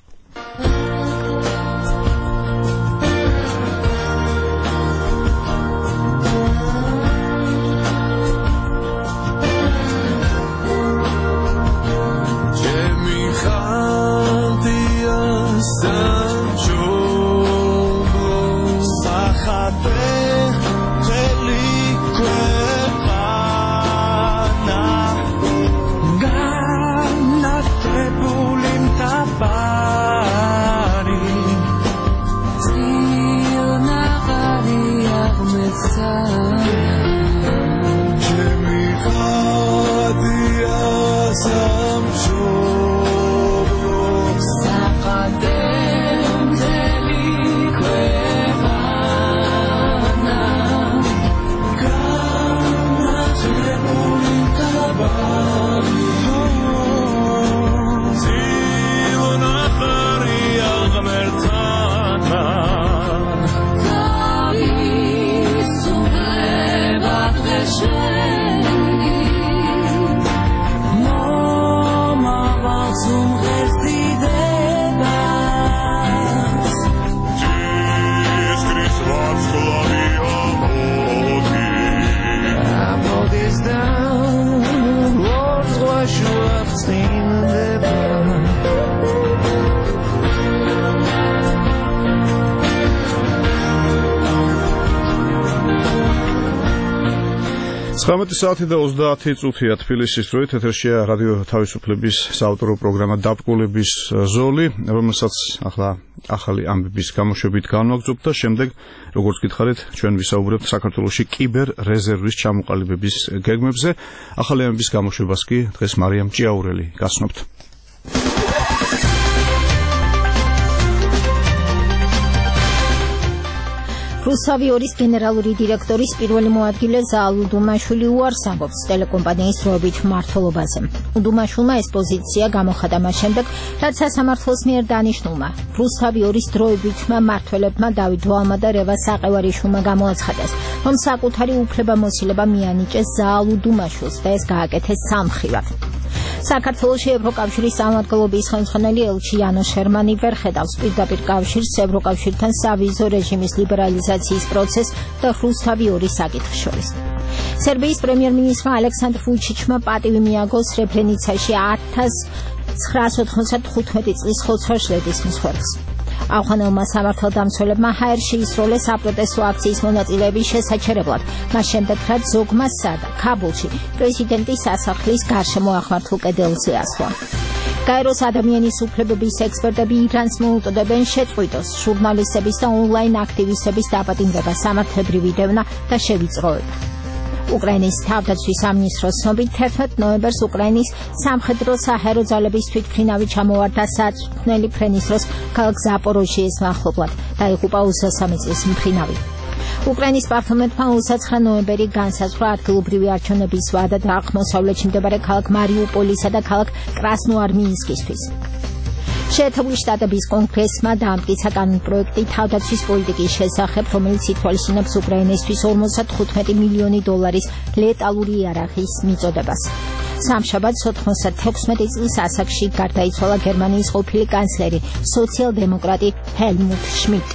Bye. ცხრამეტი საათი და ოცდაათი წუთია თბილისის დროით ეთერშია რადიო თავისუფლების საავტორო პროგრამა დაბრკოლების ზოლი, რომელსაც ახლა ახალი ამბების გამოშვებით განვაგრძობთ და შემდეგ როგორც გითხარით ჩვენ ვისაუბრებთ საქართველოში კიბერ რეზერვის ჩამოყალიბების გეგმებზე. ახალი ამბების გამოშვებას კი დღეს მარიამ ჭიაურელი გასცნობთ. რუსავიორის გენერალური დირექტორის პირველი მოადგილე ზაალ უდუმაშვილი უარს ამბობს ტელეკომპანიის დროებით მმართველობაზე. უდუმაშვილმა ეს პოზიცია გამოხატა მას შემდეგ, რაც სასამართლოს მიერ დანიშნულმა რუსავიორის დროებითმა მმართველებმა დავით ვალმა და რევა საყევარიშვილმა გამოაცხადეს, რომ საკუთარი უფლებამოსილება მიანიჭეს ზაალ უდუმაშვილს და ეს გააკეთეს სამხრივად. საქართველოში ევროკავშირის სამმართველობის ხელმძღვანელი ელჩი იანო შერმანი ვერ ხედავს პირდაპირ კავშირს ევროკავშირთან სავიზო რეჟიმის ლიბერალიზაციის პროცესს და რუსთავიორის საკითხს შორის. სერბიის პრემიერ-მინისტრმა ალექსანდრ ვუჩიჩმა პატივი მიაგო სრებრენიცაში ათას ცხრაასი ოთხმოცდახუთი წლის ხოცვა-ჟლეტის მსხვერპლს. ავღანელმა სამართალდამცველებმა ჰაერში ისროლეს საპროტესტო აქციის მონაწილეების შესაჩერებლად, მას შემდეგ რაც ზოგმასსა და ქაბულში პრეზიდენტის სასახლის გარშემო აღმართულ კედელზე ასვლა. გაეროს ადამიანის უფლებების ექსპერტები ირანს მოუწოდებენ შეწყვიტოს ჟურნალისტების და ონლაინ აქტივისტების დაპატიმრება, სამართლებრივი დევნა და შევიწროება. უკრაინის თავდაცვის სამინისტროს ცნობით თერთმეტ ნოემბერს უკრაინის სამხედრო საჰაერო ძალების თვითმფრინავი ჩამოვარდა საწვრთნელი ფრენის დროს ქალაქ ზაპოროჟიეს მახლობლად, დაიღუპა ოცდასამი წლის მფრინავი. უკრაინის პარლამენტმა ოცდაცხრა ნოემბერი განსაზღვრა ადგილობრივი არჩევნების ვადა და აღმოსავლეთში მდებარე ქალაქ მარიუპოლისა და ქალაქ კრასნოარმიინსკისთვის. შეერთებული შტატების კონგრესმა დაამტკიცა კანონპროექტი თავდაცვის პოლიტიკის შესახებ, რომელიც ითვალისწინებს უკრაინისთვის ორმოცდათხუთმეტი მილიონი დოლარის ლეტალური იარაღის მიწოდებას. სამშაბათს ოთხმოცდათექვსმეტი წლის ასაკში გარდაიცვალა გერმანიის ყოფილი კანცლერი სოციალ-დემოკრატი ჰელმუტ შმიდტი.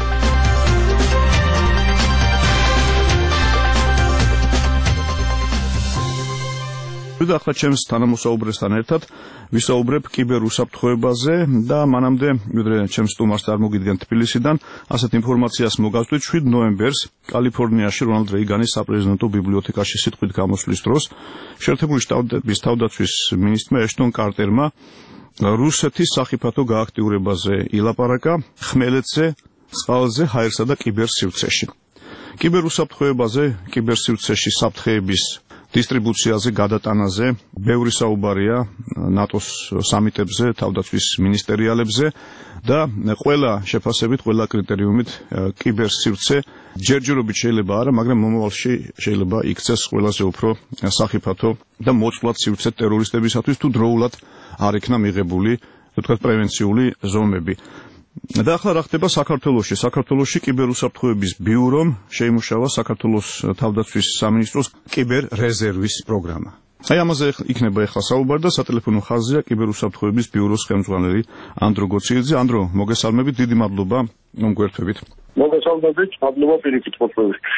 და ახლა ჩემს თანამოსაუბრესთან ერთად ვისაუბრებ კიბერ უსაფრთხოებაზე და მანამდე ვიდრე ჩემს სტუმარს წარმოგიდგენ თბილისიდან, ასეთ ინფორმაციას მოგავწვით შვიდ ნოემბერს კალიფორნიაში რონალდ რეიგანის საპრეზიდენტო ბიბლიოთეკაში სიტყვით გამოსვლის დროს შეერთებული შტატების თავდაცვის მინისტრმა ეშტონ კარტერმა რუსეთის სახიფათო გააქტიურებაზე ილაპარაკა ხმელეთზე, წყალზე, ჰაერსა და კიბერსივრცეში. კიბერ უსაფრთხოებაზე, კიბერსივრცეში საფრთხეების დისტრიბუციაზე, გადატანაზე ბევრი საუბარია ნატოს სამიტებზე, თავდაცვის მინისტერიალებზე და ყველა შეფასებით, ყველა კრიტერიუმით კიბერსივრცე ჯერჯერობით შეიძლება არა, მაგრამ მომავალში შეიძლება იქცეს ყველაზე უფრო სახიფათო და მოწყვლად სივრცე ტერორისტებისათვის თუ დროულად არ იქნა მიღებული, თქვათ, პრევენციული ზომები. და ახლა რა ხდება საქართველოში? საქართველოში კიბერუსაფრთხოების ბიურომ შეიმუშავა საქართველოს თავდაცვის სამინისტროს კიბერ რეზერვის პროგრამა. აი ამაზე იქნება ახლა საუბარი და სატელეფონო ხაზია კიბერუსაფრთხოების ბიუროს ხელმძღვანელი ანდრო გოციეძე. ანდრო, მოგესალმებით, დიდი მადლობა მომგვერთვებით. მოგესალმებით, მადლობა პირიქით მოწვევისთვის.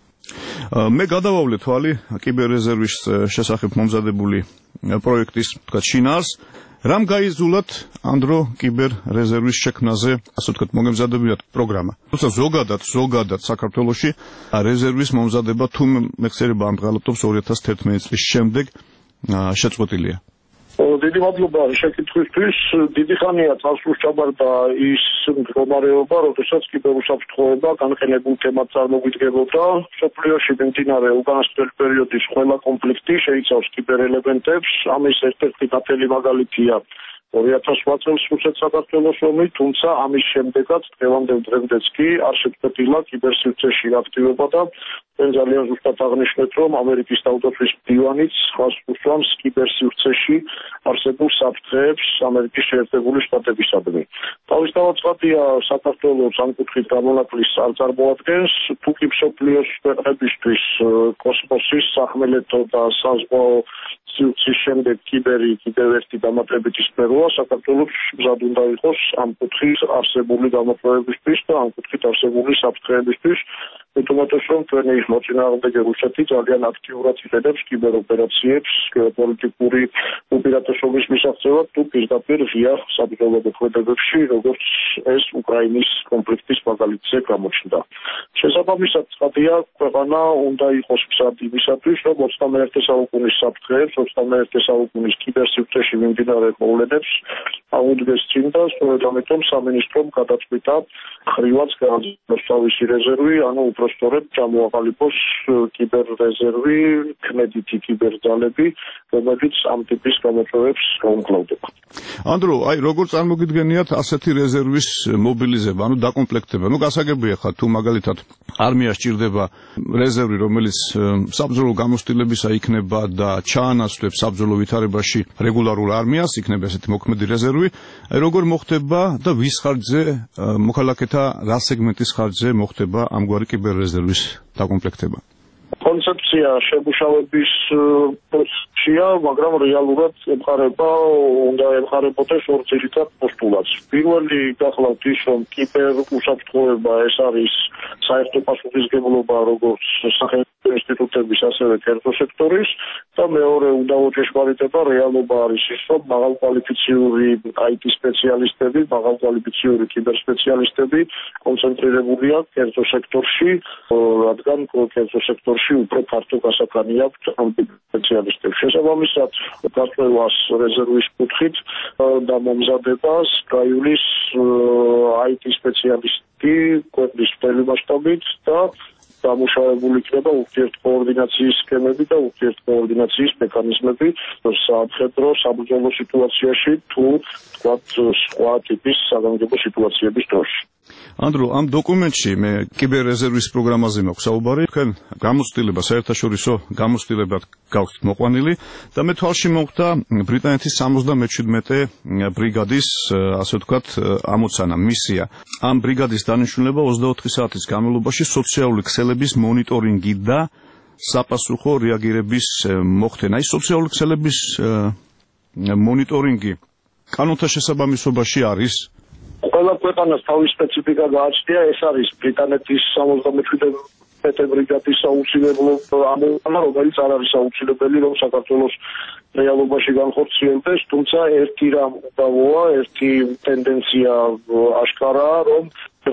მე გადავავლე თვალი კიბერრეზერვის შესახებ მომზადებული პროექტის, თქვათ, შინაარს. რამ გაიზულათ ანდრო კიბერ რეზერვის შექმნაზე, ასე ვთქვათ, მოგემზადებიათ პროგრამა. თუმცა ზოგადად, ზოგადად საქართველოში რეზერვის მომზადება თუ მეხსიერება ამ ღალატობს ორი ათას თერთმეტი წლის შემდეგ შეწყვეტილია. დიდი მადლობა შეკითხვისთვის. დიდი ხანია წასულსჭაბარდა ის მდგომარეობა, როდესაც კიბერუსაფრთხოება განყენებულ თემად წარმოგვიდგებოდა. მსოფლიოში მიმდინარე უკანასკნელი პერიოდის ყველა კონფლიქტი შეიცავს კიბერელემენტებს. ამის ერთ-ერთი ნათელი მაგალითია ორი ათას ოთხ წელს რუსეთ-საქართველოს ომი, თუმცა ამის შემდეგაც დღევანდელ დღემდეც კი არ შეწყვეტილა კიბერსივრცეში აქტივობა და ძალიან ზუსტად აღნიშნეთ, რომ ამერიკის თავდაცვის დივანიც ხაზს უსვამს კიბერსივრცეში არსებულ საფრთხეებს ამერიკის შეერთებული შტატებისადმი. თავისთავად ცხადია, საქართველოს ამ კუთხით გამონაკლისს არ წარმოადგენს, თუ კი მსოფლიოს ქვეყნებისთვის კოსმოსის, სახმელეთო და საზღვაო სივრცის შემდეგ კიბერი კიდევ ერთი დამატებითი სფეროა, საქართველოს მზად უნდა იყოს ამ კუთხით არსებული გამოკვლევებისთვის და ამ კუთხით არსებული საფრთხეებისთვის. უთუმეტეს რომ ჩვენი მოწინააღმდეგე რუსეთი ძალიან აქტიურად იყენებს კიბეროპერაციებს გეოპოლიტიკური უპირატესობის მისაღწევად თუ პირდაპირ ღია საბრძოლო მოქმედებებში, როგორც ეს უკრაინის კონფლიქტის მაგალითზე გამოჩნდა. შესაბამისად, ცხადია, ქვეყანა უნდა იყოს მზად იმისათვის, რომ ოცდამეერთე საუკუნის საფრთხეებს, ოცდამეერთე საუკუნის კიბერსივრცეში მიმდინარე მოვლენებს აუდგეს წინ და სწორედ ამიტომ სამინისტრომ გადაწყვიტა ხრივაც განაწილოს თავისი რეზერვი, ანუ უпростоრად ჩამოაყალიბოს კიბერრეზერვი, ქმედითი კიბერძალები, რომელიც ამ ტიპის გამოწვევებს გაუმკლავდება. ანდრო, აი როგორ წარმოგიდგენიათ ასეთი რეზერვის მობილიზება, ანუ დაკომპლექტება? ნუ გასაგებია ხა თუ მაგალითად არმია სჭირდება რეზერვი, რომელიც საბრძოლო გამოცდილებისა იქნება და ჩაანაცვლებს საბრძოლო ვითარებაში რეგულარულ არმიას, იქნება ესეთი მოქმედი რეზერვი. აი როგორ მოხდება და ვის ხარჯზე მოქალაქეთა რა სეგმენტის ხარჯზე მოხდება ამგვარი კიბერრეზერვის დაკომპლექტება? კონცეფცია შემუშავების პროცესია, მაგრამ რეალურად ემყარება, უნდა ემყარებოდეს ორ ძირითად პოსტულატს. პირველი გახლავთ ის, რომ კიბერუსაფრთხოება ეს არის საერთო პასუხისმგებლობა როგორც სახელმწიფო ინსტიტუტების, ასევე კერძო სექტორის და მეორე უდავო ჭეშმარიტება რეალობა არის ის, რომ მაღალკვალიფიციური აი ტი სპეციალისტები, მაღალკვალიფიციური კიბერსპეციალისტები კონცენტრირებულია კერძო სექტორში, რადგან კერძო სექტორში უფრო ფართო გასაგანი აქვს ამ სპეციალისტებს. შესაბამისად, გაწევას რეზერვის კუთხით და მომზადებას გაივლის აი ტი სპეციალისტი ქვეყნის მთელი მასშტაბით და დამუშავებული იქნება ურთიერთკოორდინაციის სქემები და ურთიერთკოორდინაციის მექანიზმები სამხედრო საბრძოლო სიტუაციაში თუ თქვათ სხვა ტიპის საგანგებო სიტუაციების დროში. ანდრო, ამ დოკუმენტში მე კიბერრეზერვის პროგრამაზე მაქვს საუბარი, თქვენ გამოცდილება საერთაშორისო გამოცდილებად გაქვთ მოყვანილი და მე თვალში მოვხვდა ბრიტანეთის სამოცდამეჩვიდმეტე ბრიგადის, ასე ვთქვათ, ამოცანა, მისია. ამ ბრიგადის დანიშნულება ოცდაოთხი საათის განმავლობაში სოციალური ქსელების მონიტორინგი და საპასუხო რეაგირების მოხდენა. ის სოციალური ქსელების მონიტორინგი კანონთა შესაბამისობაში არის? ყველა ქვეყანას თავის სპეციფიკა გააჩნია, ეს არის ბრიტანეთის სამოცდამეჩვიდმეტე ბრიგადის საუცილებლო ამოცანა, რომელიც არ არის აუცილებელი, რომ საქართველოს რეალობაში განხორციელდეს, თუმცა ერთი რამ უდავოა, ერთი ტენდენცია აშკარაა, რომ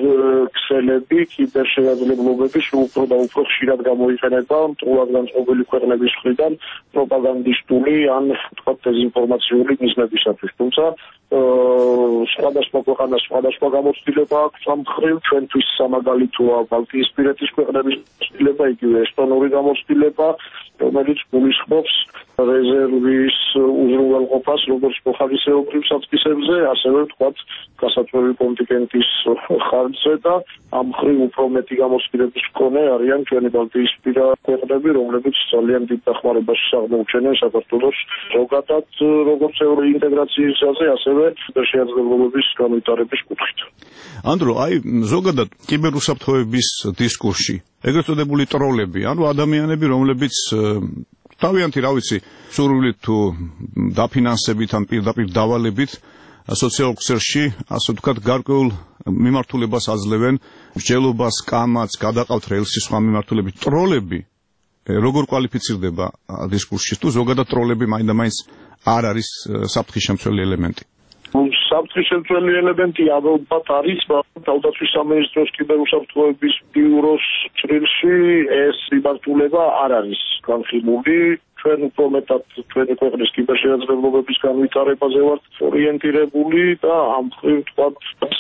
ქსელები, კიბერშეაძლებლობები სულ უფრო და უფრო ხშირად გამოიყენება მტრულად განწყობილი ქვეყნების მხრიდან პროპაგანდისტული ან თქვათ დეзинფორმაციული მიზნებისათვის. თუმცა სხვადასხვა ქვეყანას სხვადასხვა გამოცდილება აქვს ამ მხრივ, ჩვენთვის სამაგალითოა ბალტიისპირეთის ქვეყნების გამოცდილება, იგივე ესტონური გამოცდილება, რომელიც გულისხმობს რეზერვის უზრუნველყოფას როგორც მოხალისეობრივ საწყისებზე, ასევე თქვათ გასაწვევი კონტინგენტის ხარჯზე და ამ მხრივ უფრო მეტი გამოცდილების მქონე არიან ჩვენი ბალტიისპირა ქვეყნები, რომლებიც ძალიან დიდ დახმარებას აღმოუჩენენ საქართველოს ზოგადად როგორც ევროინტეგრაციისაზე, ასევე შეაძლებლობების განვითარების კუთხით. ანდრო, აი ზოგადად კიბერუსაფრთხოების დისკურსში ეგრეთ წოდებული ტროლები, ანუ ადამიანები, რომლებიც თავიანთი, რა ვიცი, სურვილით თუ დაფინანსებით ან პირდაპირ დავალებით სოციალურ ქსელში, ასე ვთქვათ, გარკვეულ მიმართულებას აძლევენ, მსჯელობას, კამათს, გადაყავთ რელსის სხვა მიმართულებით. ტროლები როგორ კვალიფიცირდება დისკურსში, თუ ზოგადად ტროლები მაინდა-მაინც არ არის საფრთხის შემცველი ელემენტი? საფრთხის შემცველი ელემენტი ალბათ არის, მაგრამ თავდაცვის სამინისტროს კიბერუსაფრთხოების ბიუროს ჭრილში ეს მიმართულება არ არის განხილული. ჩვენ უფრო მეტად ჩვენი ქვეყნის კიბერშეაძლებლობების განვითარებაზე ვართ ორიენტირებული და ამ მხრივ თქვათ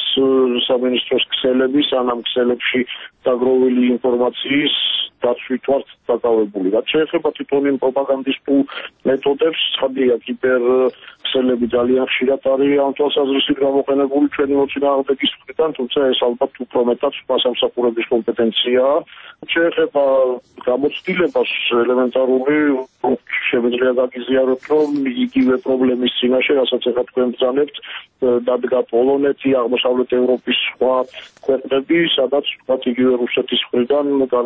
სამინისტროს ქსელების ან ამ ქსელებში დაგროვილი ინფორმაციის დაცვით ვართ დაკავებული. რაც შეეხება თვითონ პროპაგანდისტულ მეთოდებს, ცხადია, კიბერ ქსელები ძალიან ხშირად არის ამ თვალსაზრისით გამოყენებული ჩვენი მოწინააღმდეგის მხრიდან, თუმცა ეს ალბათ უფრო მეტად სხვა სამსახურების კომპეტენციაა. შეეხება გამოცდილებას, ელემენტარული შემიძლია გაგიზიაროთ, რომ იგივე პრობლემის წინაშე, რასაც ახლა თქვენ ბრძანებთ, დადგა პოლონეთი, აღმოსავლეთ ევროპის სხვა ქვეყნები, სადაც თქვათ იგივე რუსეთის მხრიდან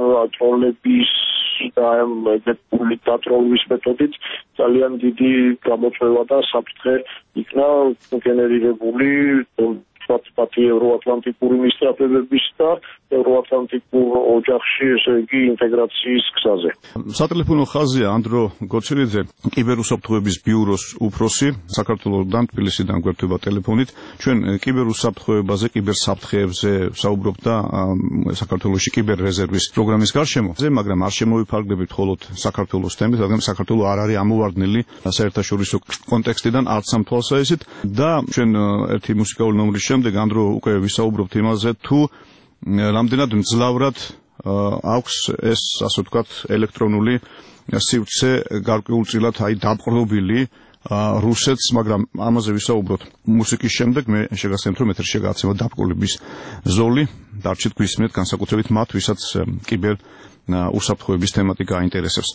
ტროლების და ეგრეთული დატროლვის მეთოდით ძალიან დიდი გამოწვევა და საფრთხე იქნა გენერირებული ვთქვათ, ევროატლანტიკური მისწრაფებების და ევროატლანტიკურ ოჯახში, ესე იგი, ინტეგრაციის გზაზე. სატელეფონო ხაზია ანდრო გოცირიძე, კიბერუსაფრთხოების ბიუროს უფროსი, საქართველოსდან თბილისიდან გვერდება ტელეფონით. ჩვენ კიბერუსაფრთხოებაზე, კიბერსაფრთხეებზე საუბრობთ და საქართველოში კიბერრეზერვის პროგრამის გარშემო, მაგრამ არ შემოვიფარგლებით მხოლოდ საქართველოს თემით, რადგან საქართველო არ არის ამოვარდნილი საერთაშორისო კონტექსტიდან არც ამ თვალსაზრისით და ჩვენ ერთი მუსიკალური ნომრის შემდეგ ანდრო უკვე ვისაუბრობთ იმაზე, თუ რამდენად მძლავრად აქვს ეს, ასე ვთქვათ, ელექტრონული სივრცე გარკვეულწილად აი დაპყრობილი რუსეთს, მაგრამ ამაზე ვისაუბროთ მუსიკის შემდეგ. მე შეგახსენებთ, რომ ეთერში გაცემა დაპყრობების ზოლი, დარჩით გვისმენთ განსაკუთრებით მათ, ვისაც კიბერ უსაფრთხოების თემატიკა აინტერესებს.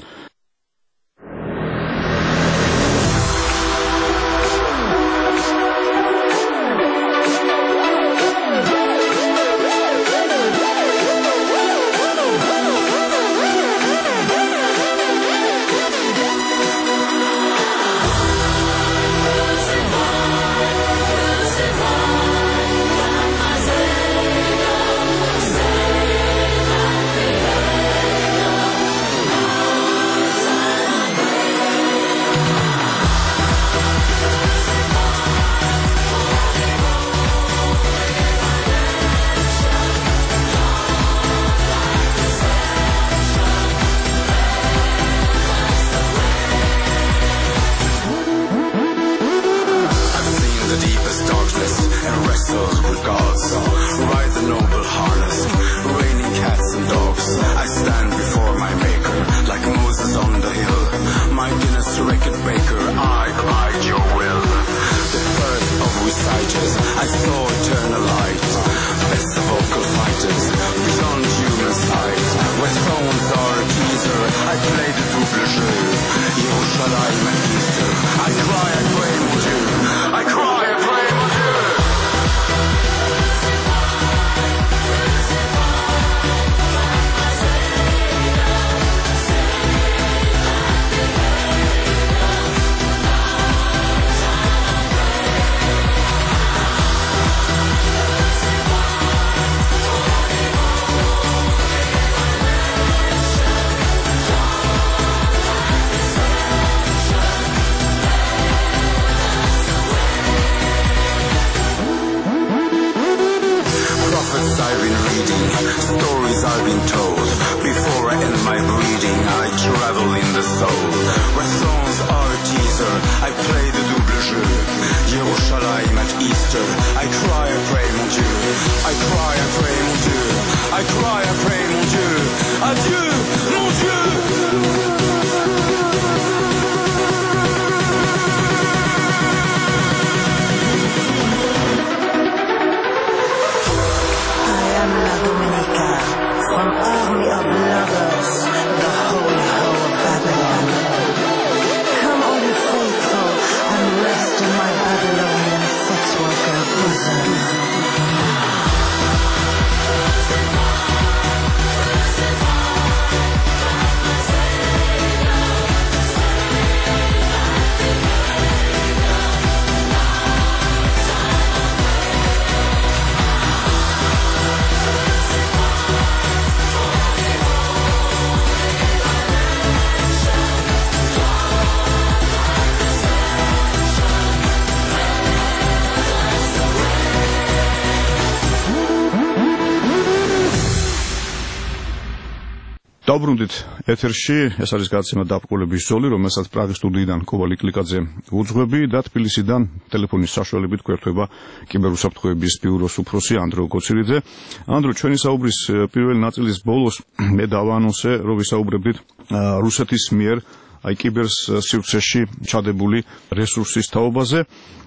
დავბრუნდით ეთერში, ეს არის გადაცემა დაპყრობების ზოლი, რომელსაც პრაღის სტუდიიდან კოვალი კლიკაძე უძღვები და თბილისიდან ტელეფონის საშუალებით გვერდება კიბერუსაფრთხოების ბიუროს უფროსი ანდრო გოცირიძე. ანდრო, ჩვენი საუბრის პირველი ნაწილის ბოლოს მე დავაანონსე, რომ ვისაუბრებდით რუსეთის მიერ აი კიბერ სივრცეში ჩადებული რესურსის თაობაზე.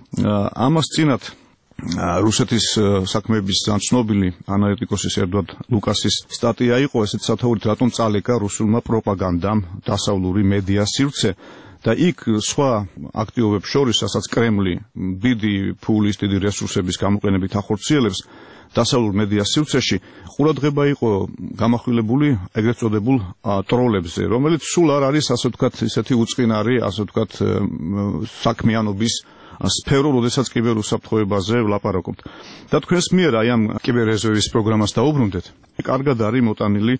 ამას წინათ რუსეთის საქმეების ცნობილი ანალიტიკოსის ერდვად ლუკასის სტატია იყო, ესეც სათაურით რატომ წალეკა რუსულმა პროპაგანდამ დასავლური მედია სივრცე და იქ სხვა აქტივობებს შორის, რასაც კრემლი დიდი ფულის, დიდი რესურსების გამოყენებით ახორციელებს დასავლურ მედია სივრცეში, ყურადღება იყო გამახვილებული ეგრეთ წოდებულ ტროლებზე, რომელიც სულ არ არის, ასე ვთქვათ, ისეთი უწყინარი, ასე ვთქვათ, საქმიანობის სფერო, როდესაც კიბერუსაფრთხოებაზე ვლაპარაკობთ. და თქვენს მიერ აი ამ კიბერრეზერვის პროგრამას დაუბრუნდეთ. კარგად არის მოტანილი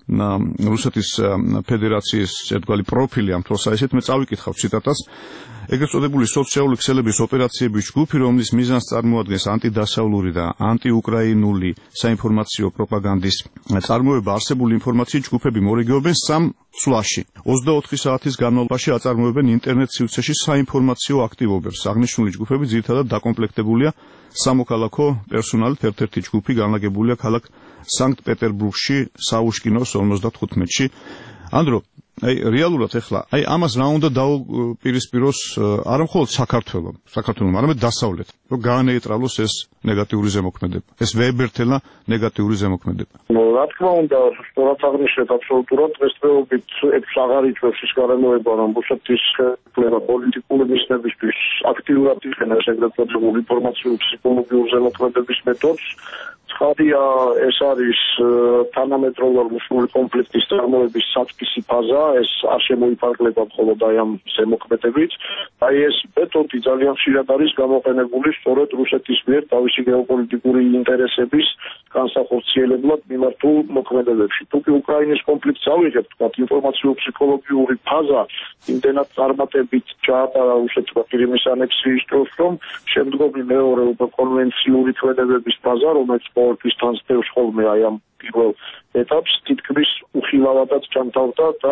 რუსეთის ფედერაციის ერთგვარი პროფილი ამ თვალსა ისეთ მე წავიკითხავ ციტატას ეგრეთ წოდებული სოციალური ქსელების ოპერაციების ჯგუფი, რომლის მიზანს წარმოადგენს ანტიდასავლური და ანტიუკრაინული საინფორმაციო პროპაგანდის წარმოება, არსებული ინფორმაციის ჯგუფები მორიგეობენ სამ წლაში. ოცდაოთხი საათის განმავლობაში აწარმოებენ ინტერნეტ სივრცეში საინფორმაციო აქტივობებს. აღნიშნული ჯგუფები ძირითადად დაკომპლექტებულია სამოქალაქო პერსონალით. ერთ-ერთი ჯგუფი განლაგებულია ქალაქ სანქტ-პეტერბურგში, საუშკინოს ორმოცდათხუთმეტში. ანდრო, აი რეალურად ახლა აი ამას რა უნდა დაუპირისპიროს არა მხოლოდ საქართველოს, საქართველოს, არამედ დასავლეთ, რომ გაანეიტრალოს ეს ნეგატიური ზემოქმედება, ეს ვებერთელა ნეგატიური ზემოქმედება. რა თქმა უნდა, სწორად აღნიშნეთ აბსოლუტურად დღესდღეობით ეს აღარ იწევს ის გარემოება, რომ რუსეთის ხელმძღვანელობა პოლიტიკური მიზნებისთვის აქტიურად იყენებს ეგრეთ წოდებული ინფორმაციული ფსიქოლოგიური ზემოქმედების მეთოდს. ცხადია, ეს არის თანამედროვე რუსული კონფლიქტის წარმოების საწყისი ფაზა, ეს არ შემოიფარგლება მხოლოდ აი ამ ზემოქმედებით. აი ეს მეთოდი ძალიან ხშირად არის გამოყენებული სწორედ რუსეთის მიერ თავისი გეოპოლიტიკური ინტერესების განსახორციელებლად მიმართულ მოქმედებებში. თუკი უკრაინის კონფლიქტს ავიღებთ, თქვათ, ინფორმაციო-ფსიქოლოგიური ფაზა იმდენად წარმატებით ჩაატარა რუსეთმა კრიმის ანექსიის დროს, რომ შემდგომი მეორე უკვე კონვენციური ქმედებების ფაზა, რომელიც ყოველთვის თანსდევს ხოლმე აი ამ პირველ ეტაპს, თითქმის უხილავადაც ჩამთავრდა და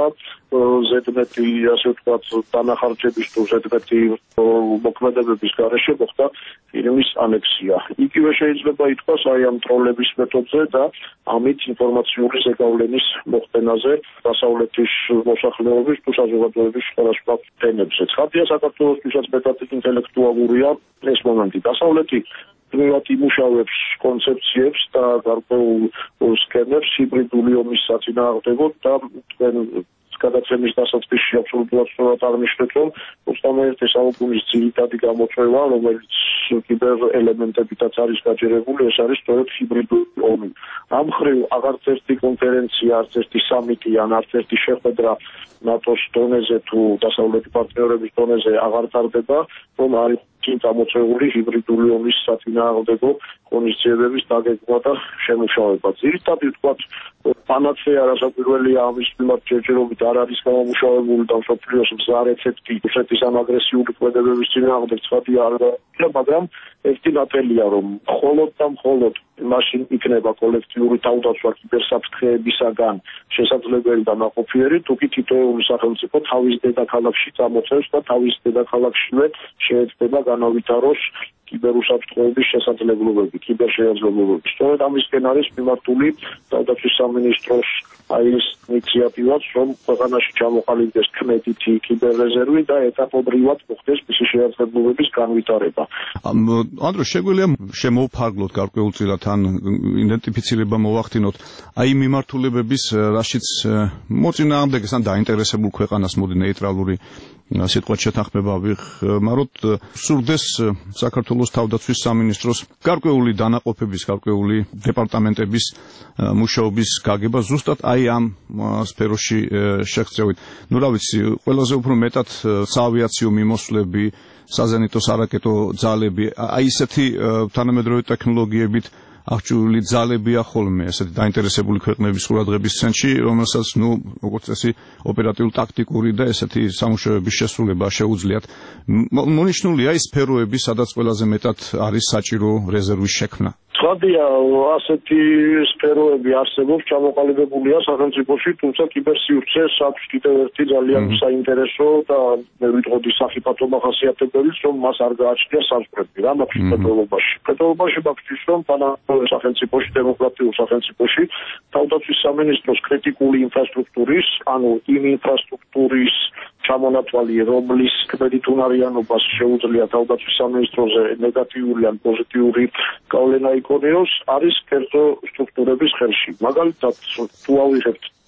ზედმეტი, ასე ვთქვათ, დანახარჯების თუ ზედმეტი მოქმედებების გარეშე მოხდა კრიმის ანექსია. იგივე შეიძლება ითქვას აი ამ ტროლების მეთოდზე და ამით ინფორმაციული ზეგავლენის მოხდენაზე დასავლეთის მოსახლეობის თუ საზოგადოების სხვადასხვა თემებზე. ცხადია, საქართველოსთვისაც მეტად ინტელექტუალურია ეს მომენტი. დასავლეთი პირველად იმუშავებს კონცეფციებს და გარკვეულ სქემებს ჰიბრიდული ომის საწინააღმდეგოდ და თქვენ გადაცემის დასაწყისში აბსოლუტურად სწორად აღნიშნეთ, რომ ოცდამეერთე საუკუნის ძირითადი გამოწვევა, რომელიც კიბერ ელემენტებითაც არის გაჯერებული, ეს არის სწორედ ჰიბრიდული ომი. ამ მხრივ აღარც ერთი კონფერენცია, არც ერთი სამიტი ან არც ერთი შეხვედრა ნატოს დონეზე თუ დასავლეთი პარტნიორების დონეზე აღარ ტარდება, რომ არის გამოწვეული ჰიბრიდული ომის საწინააღმდეგო ღონისძიებების დაგეგმვა და შემუშავება. ძირითადად ვთქვათ, პანაცეა რასაკვირველია ამის მიმართ ჯერჯერობით არ არის გამომუშავებული და მსოფლიოს მზა რეცეპტი რუსეთის ამ აგრესიული ქმედებების წინააღმდეგ ცხადია არ გააჩნია, მაგრამ ერთი ნათელია, რომ მხოლოდ და მხოლოდ მაშინ იქნება კოლექტიური თავდაცვა კიბერსაფრთხეებისაგან შესაძლებელი და ნაყოფიერი, თუკი თითოეული სახელმწიფო თავის დედაქალაქში წამოწევს და თავის დედაქალაქშივე შეეცდება განავითაროს კიბერუსაფრთხოების შესაძლებლობები, კიბერშეაძლებლობები. სწორედ ამისკენ არის მიმართული თავდაცვის სამინისტროს აი ეს ინიციატივაც, რომ ქვეყანაში ჩამოყალიბდეს ქმედითი კიბერრეზერვი და ეტაპობრივად მოხდეს მისი შესაძლებლობების განვითარება. ანდრო, შეგვიძლია შემოვფარგლოთ გარკვეულწილად ან იდენტიფიცირება მოვახდინოთ აი მიმართულებების, რაშიც მოწინააღმდეგეს ან დაინტერესებულ ქვეყანას მოდი ნეიტრალური სიტყვით შეთანხმება ვიხმაროთ, სურდეს საქართველოს თავდაცვის სამინისტროს გარკვეული დანაყოფების, გარკვეული დეპარტამენტების მუშაობის გაგება ზუსტად აი ამ სფეროში შეღწევით. ნუ რა ვიცი, ყველაზე უფრო მეტად საავიაციო მიმოსვლები, საზენიტო სარაკეტო ძალები, აი ესეთი თანამედროვე ტექნოლოგიებით აღჭურვილი ძალებია ხოლმე ესეთი დაინტერესებული ქვეყნების ყურადღების ცენტრში, რომელსაც ნუ როგორც წესი ოპერატიულ-ტაქტიკური და ესეთი სამუშაოების შესრულება შეუძლიათ. მონიშნულია ის სფეროები, სადაც ყველაზე მეტად არის საჭირო რეზერვის შექმნა. ცხადია, ასეთი სფეროები არსებობს, ჩამოყალიბებულია სახელმწიფოში, თუმცა კიბერსივრცეს აქვს კიდევ ერთი ძალიან საინტერესო და მე ვიტყოდი სახიფათო მახასიათებელიც, რომ მას არ გააჩნია საზღვრები. რა მაქვს მხედველობაში? მხედველობაში მაქვს ის, რომ თანამედროვე სახელმწიფოში, დემოკრატიულ სახელმწიფოში თავდაცვის სამინისტროს კრიტიკული ინფრასტრუქტურის, ანუ იმ ინფრასტრუქტურის ჩამონათვალი, რომლის ქმედითუნარიანობას შეუძლია თავდაცვის სამინისტროზე ნეგატიური ან პოზიტიური გავლენა იქონიოს, არის კერძო სტრუქტურების ხელში. მაგალითად, თუ ავიღებთ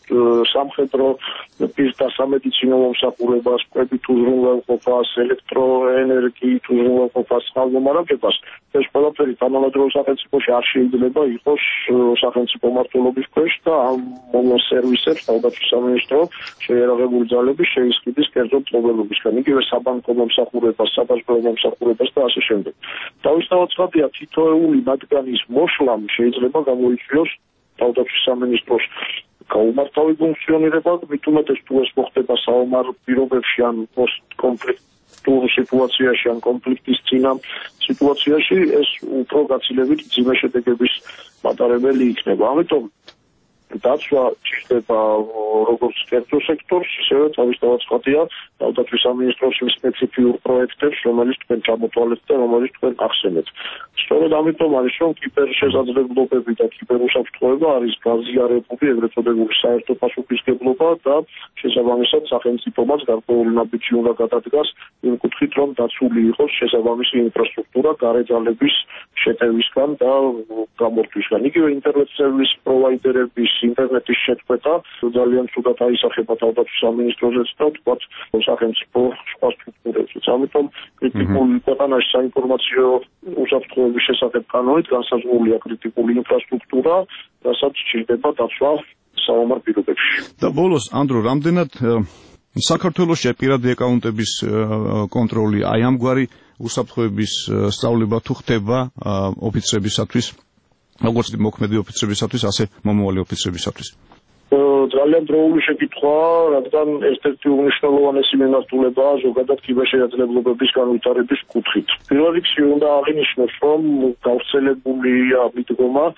სამხედრო პირთა სამედიცინო მომსახურებას, კვებით უზრუნველყოფას, ელექტროენერგიით უზრუნველყოფას, წყალმომარაგებას, ეს ყველაფერი თანამედროვე სახელმწიფოში არ შეიძლება იყოს სახელმწიფო მმართველობის ქვეშ და ამ სერვისებს თავდაცვის სამინისტრო შეიარაღებული ძალები შეისყიდის კერძო მფლობელობისგან, იგივე საბანკო მომსახურებას, საბაზრო მომსახურებას და ასე შემდეგ. Თავისთავად ცხადია, თითოეული მათგანის მოშლამ შეიძლება გამოიწვიოს თავდაცვის სამინისტროს გაუმართავი ფუნქციონირება, მით უმეტეს თუ ეს მოხდება საომარ პირობებში ან პოსტ-კონფლიქტურ სიტუაციაში ან კონფლიქტის წინა სიტუაციაში, ეს უფრო გაცილებით მძიმე შედეგების მატარებელი იქნება. ამიტომ დაცვა ჭირდება როგორც კერძო სექტორს, ისევე თავისთავად ცხადია თავდაცვის სამინისტროს სპეციფიურ პროექტებს, რომელიც თქვენ ჩამოთვალეთ და რომელიც თქვენ ახსენეთ. სწორედ ამიტომ არის, რომ კიბერშეზაძლებლობები და კიბერუსაფრთხოება არის გაზიარებული ეგრეთ წოდებული საერთო პასუხისმგებლობა და შესაბამისად სახელმწიფომაც გარკვეული ნაბიჯი უნდა გადადგას იმ კუთხით, რომ დაცული იყოს შესაბამისი ინფრასტრუქტურა გარეძალების შეტევისგან და გამორთვისგან. იგივე ინტერნეტ სერვის პროვაიდერების ინტერნეტის შეწყვეტა ძალიან ცუდად აისახება თავდაცვის სამინისტროზეც და თქვათ სახელმწიფო სხვა სტრუქტურებზეც. ამიტომ კრიტიკული ქვეყანაში საინფორმაციო უსაფრთხოების შესახებ კანონით განსაზღვრულია კრიტიკული ინფრასტრუქტურა, რასაც სჭირდება დაცვა საომარ პირობებში. და ბოლოს ანდრო, რამდენად საქართველოში პირადი აკაუნტების კონტროლი აი ამგვარი უსაფრთხოების სწავლება თუ ხდება ოფიცრებისათვის, როგორც მოქმედი ოფიცრებისათვის, ასე მომავალი ოფიცრებისათვის? ძალიან დროული შეკითხვაა, რადგან ერთ-ერთი უმნიშვნელოვანესი მიმართულებაა ზოგადად კიბერშეზაძლებლობების განვითარების კუთხით. პირველ რიგში უნდა აღინიშნოს, რომ გავრცელებულია მიდგომა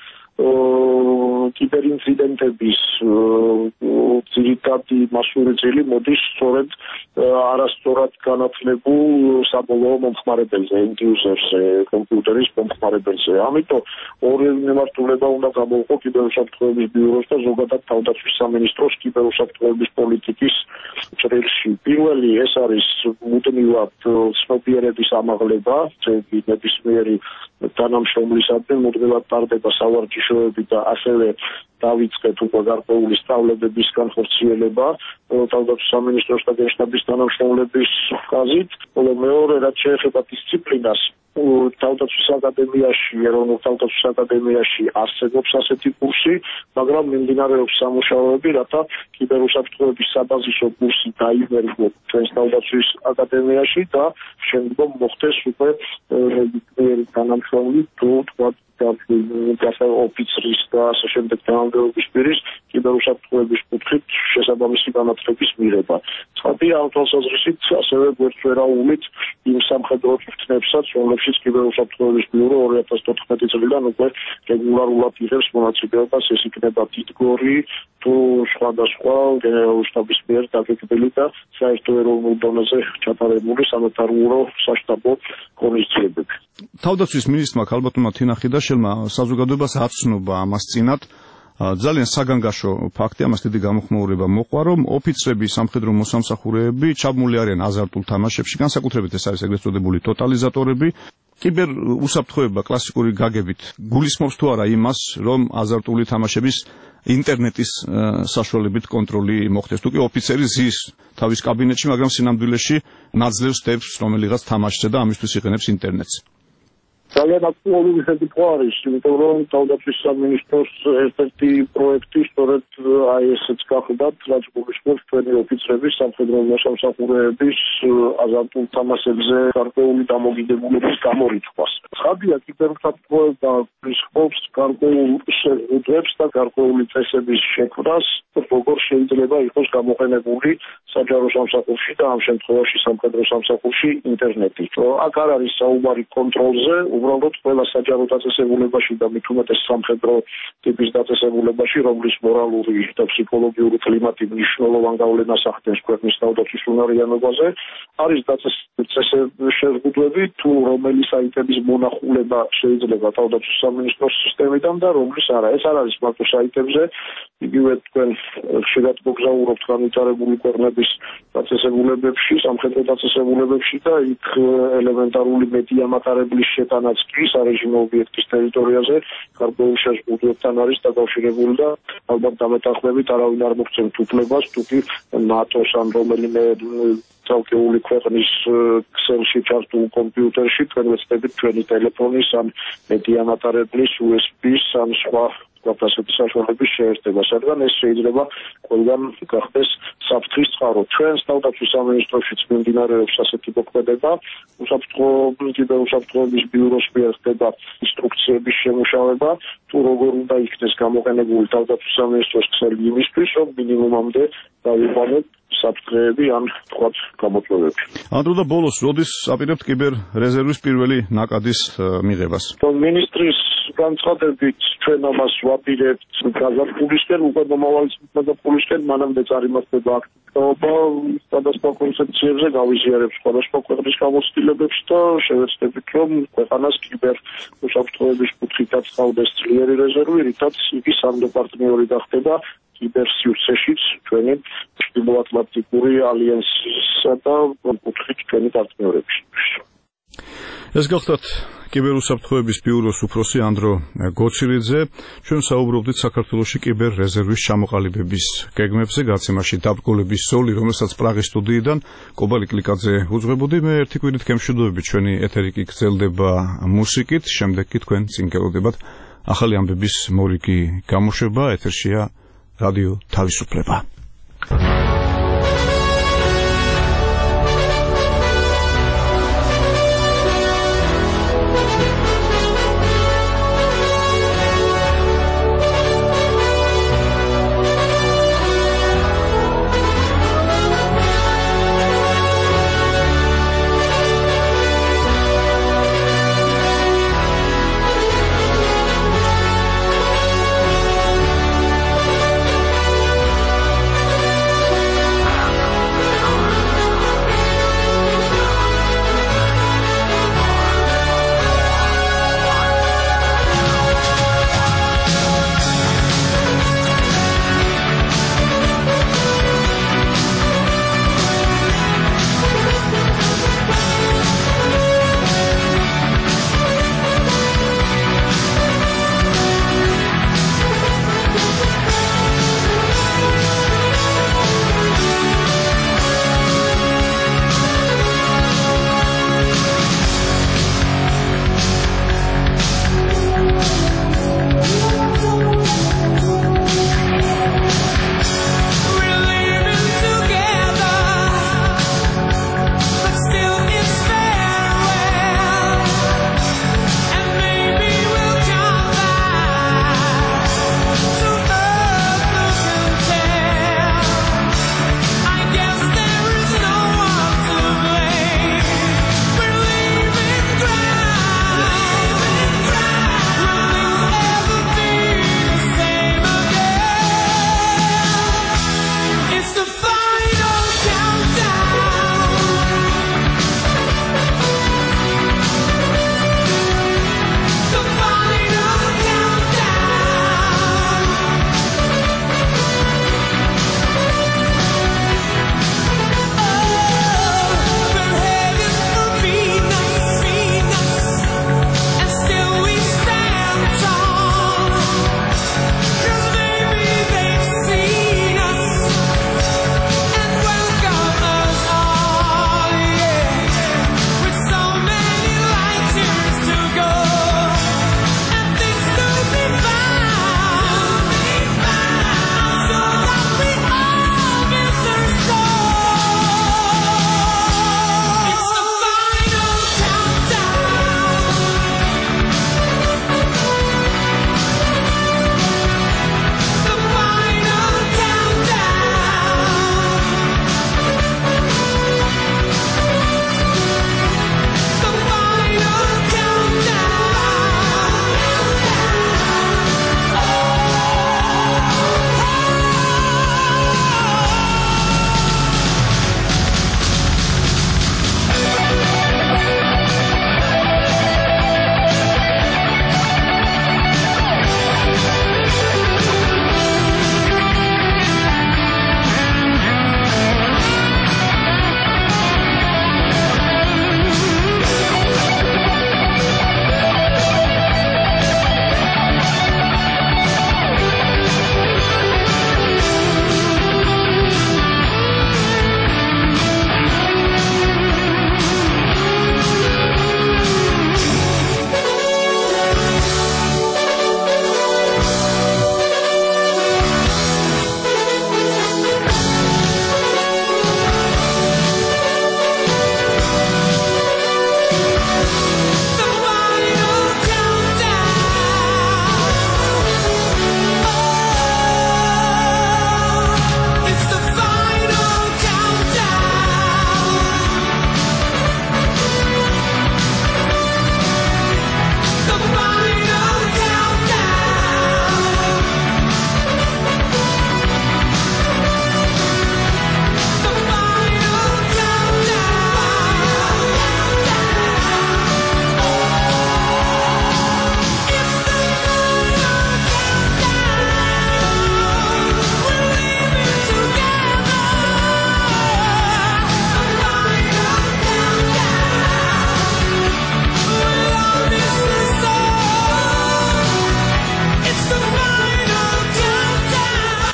კიბერინციდენტების ძირითადი მასური წილი მოდის სწორედ არასწორად განათლებულ საბოლოო მომხმარებელზე, end user-ზე, კომპიუტერის მომხმარებელზე. ამიტომ ორი მიმართულება უნდა გამოვყო კიბერუსაფრთხოების ბიუროს და ზოგადად თავდაცვის სამინისტროს კიბერუსაფრთხოების პოლიტიკის ჭრილში. პირველი ეს არის მუდმივად ცნობიერების ამაღლება, ძეგლი ნებისმიერი თანამშრომლისადმი მუდმივად ტარდება სავარჯიშოები და ასევე დავიწყეთ უკვე გარკვეული სწავლებების განხორციელება თავდაცვის სამინისტროს და გენშტაბის თანამშრომლების ხაზით. მეორე, რაც შეეხება დისციპლინას, თავდაცვის აკადემიაში, ეროვნულ თავდაცვის აკადემიაში არსებობს ასეთი კურსი, მაგრამ მიმდინარეობს სამუშაოები, რათა კიბერუსაფრთხოების საბაზისო კურსი დაიმერგოს ჩვენს თავდაცვის აკადემიაში და შემდგომ მოხდეს უკვე რეგისტრირებული თანამშრომლი თუ თქვა ოფიცრის და ასე შემდეგ თანამდებობის პირის კიბერუსაფრთხოების კუთხით შესაბამისი განათლების მიღება. ცხადია, ამ თვალსაზრისით ასევე გვერდს ვერაუვლით იმ სამხედრო წვრთნებსაც, რომლებშიც კიბერუსაფრთხოების ბიურო ორი ათას თოთხმეტი წლიდან უკვე რეგულარულად იღებს მონაწილეობას, ეს იქნება დიდგორი თუ სხვადასხვა გენერალური შტაბის მიერ დაგეგმილი და საერთო ეროვნულ დონეზე ჩატარებული სამეთაურო საშტაბო ღონისძიებები. თავდაცვის მინისტრმა ქალბატონმა თინა ხიდაშელმა საზოგადოებას აცნობა ამას წინათ. ძალიან საგანგაშო ფაქტი, ამას დიდი გამოხმაურება მოყვა, რომ ოფიცრები, სამხედრო მოსამსახურეები ჩაბმული არიან აზარტულ თამაშებში, განსაკუთრებით ეს არის ეგრეთ წოდებული ტოტალიზატორები. კიბერ უსაფრთხოება კლასიკური გაგებით გულისხმობს თუ არა იმას, რომ აზარტული თამაშების ინტერნეტის საშუალებით კონტროლი მოხდეს. თუ კი ოფიცერი ზის თავის კაბინეტში, მაგრამ სინამდვილეში ნაძლევს დებს რომელიღაც თამაშზე და ამისთვის იყენებს ინტერნეტს. ძალიან აქტუალური შეკითხვა არის, იმიტომ რომ თავდაცვის სამინისტროს ერთ-ერთი პროექტი სწორედ აი ესეც გახლდათ, რაც გულისხმობს თქვენი ოფიცრების, სამხედრო მოსამსახურეების აზარტულ თამაშებზე გარკვეული დამოკიდებულების გამორიცხვას. ცხადია, კიბერუსაფრთხოება გულისხმობს გარკვეულ შეზღუდვებს და გარკვეული წესების შექმნას, როგორ შეიძლება იყოს გამოყენებული საჯარო სამსახურში და ამ შემთხვევაში სამხედრო სამსახურში ინტერნეტი. აქ არ არის საუბარი კონტროლზე, უბრალოდ ყველა საჯარო დაწესებულებაში და მით უმეტეს სამხედრო ტიპის დაწესებულებაში, რომლის მორალური და ფსიქოლოგიური კლიმატი მნიშვნელოვან გავლენას ახდენს ქვეყნის თავდაცვის უნარიანობაზე, არის დაწესებული შეზღუდვები, თუ რომელი საიტების მონახულება შეიძლება თავდაცვის სამინისტროს სისტემიდან და რომლის არა. ეს არ არის მარტო საიტებზე, იგივე თქვენ ხშირად მოგზაურობთ განვითარებული ქვეყნების დაწესებულებებში, სამხედრო დაწესებულებებში და იქ ელემენტარული მედია მატარებლის შეტანაც კი სარეჟიმო ობიექტის ტერიტორიაზე გარკვეულ შეზღუდვებთან არის დაკავშირებული და ალბათ დამეთანხმებით არავინ არ მოგცემთ უფლებას თუკი ნატოს ან რომელიმე ცალკეული ქვეყნის ქსელში ჩართულ კომპიუტერში თქვენ ვეცდებით ჩვენი ტელეფონის ან მედია მატარებლის იუ ეს ბის ან სხვა ასეთი საშუალების შეერთება, სადღან ეს შეიძლება ყველგან გახდეს საფრთხის წყარო. ჩვენს თავდაცვის სამინისტროშიც მიმდინარეობს ასეთი მოქმედება, უსაფრთხო კიბერუსაფრთხოების ბიუროს მიერ ხდება ინსტრუქციების შემუშავება, თუ როგორ უნდა იქნეს გამოყენებული თავდაცვის სამინისტროს ქსელი იმისთვის, რომ მინიმუმამდე დაიყვანოთ საფრთხეები ან თქვათ გამოწვევები. Ანდრო და ბოლოს როდის აპირებთ კიბერ რეზერვის პირველი ნაკადის მიღებას? მინისტრის განცხადებით ჩვენ ამას ვაპირებთ გაზაფხულისკენ, უკვე მომავალი გაზაფხულისკენ, მანამდე წარიმართება აქტივობა სხვადასხვა კონცეფციებზე, გავიზიარებს სხვადასხვა ქვეყნის გამოცდილებებს და შევეცდებით, რომ ქვეყანას კიბერ უსაფრთხოების კუთხითაც ყავდეს ძლიერი რეზერვი, რითაც იგი სამდო პარტნიორი გახდება კიბერ სივრცეშიც ჩვენი ჩრდილოატლანტიკური ალიანსისა და კუთხით ჩვენი პარტნიორებისთვის. ეს გახლდათ კიბერუსაფრთხოების ბიუროს უფროსი ანდრო გოცირიძე. ჩვენ საუბრობდით საქართველოში კიბერ რეზერვის ჩამოყალიბების გეგმებზე, გაცემაში დაბრკოლების ზოლი, რომელსაც პრაღის სტუდიიდან კობალი კლიკაძე უძღვებოდი. მე ერთი კვირით გემშვიდობებით, ჩვენი ეთერი კი გრძელდება მუსიკით, შემდეგ კი თქვენ წინ გელოდებათ ახალი ამბების მორიგი გამოშვება. ეთერშია რადიო თავისუფლება.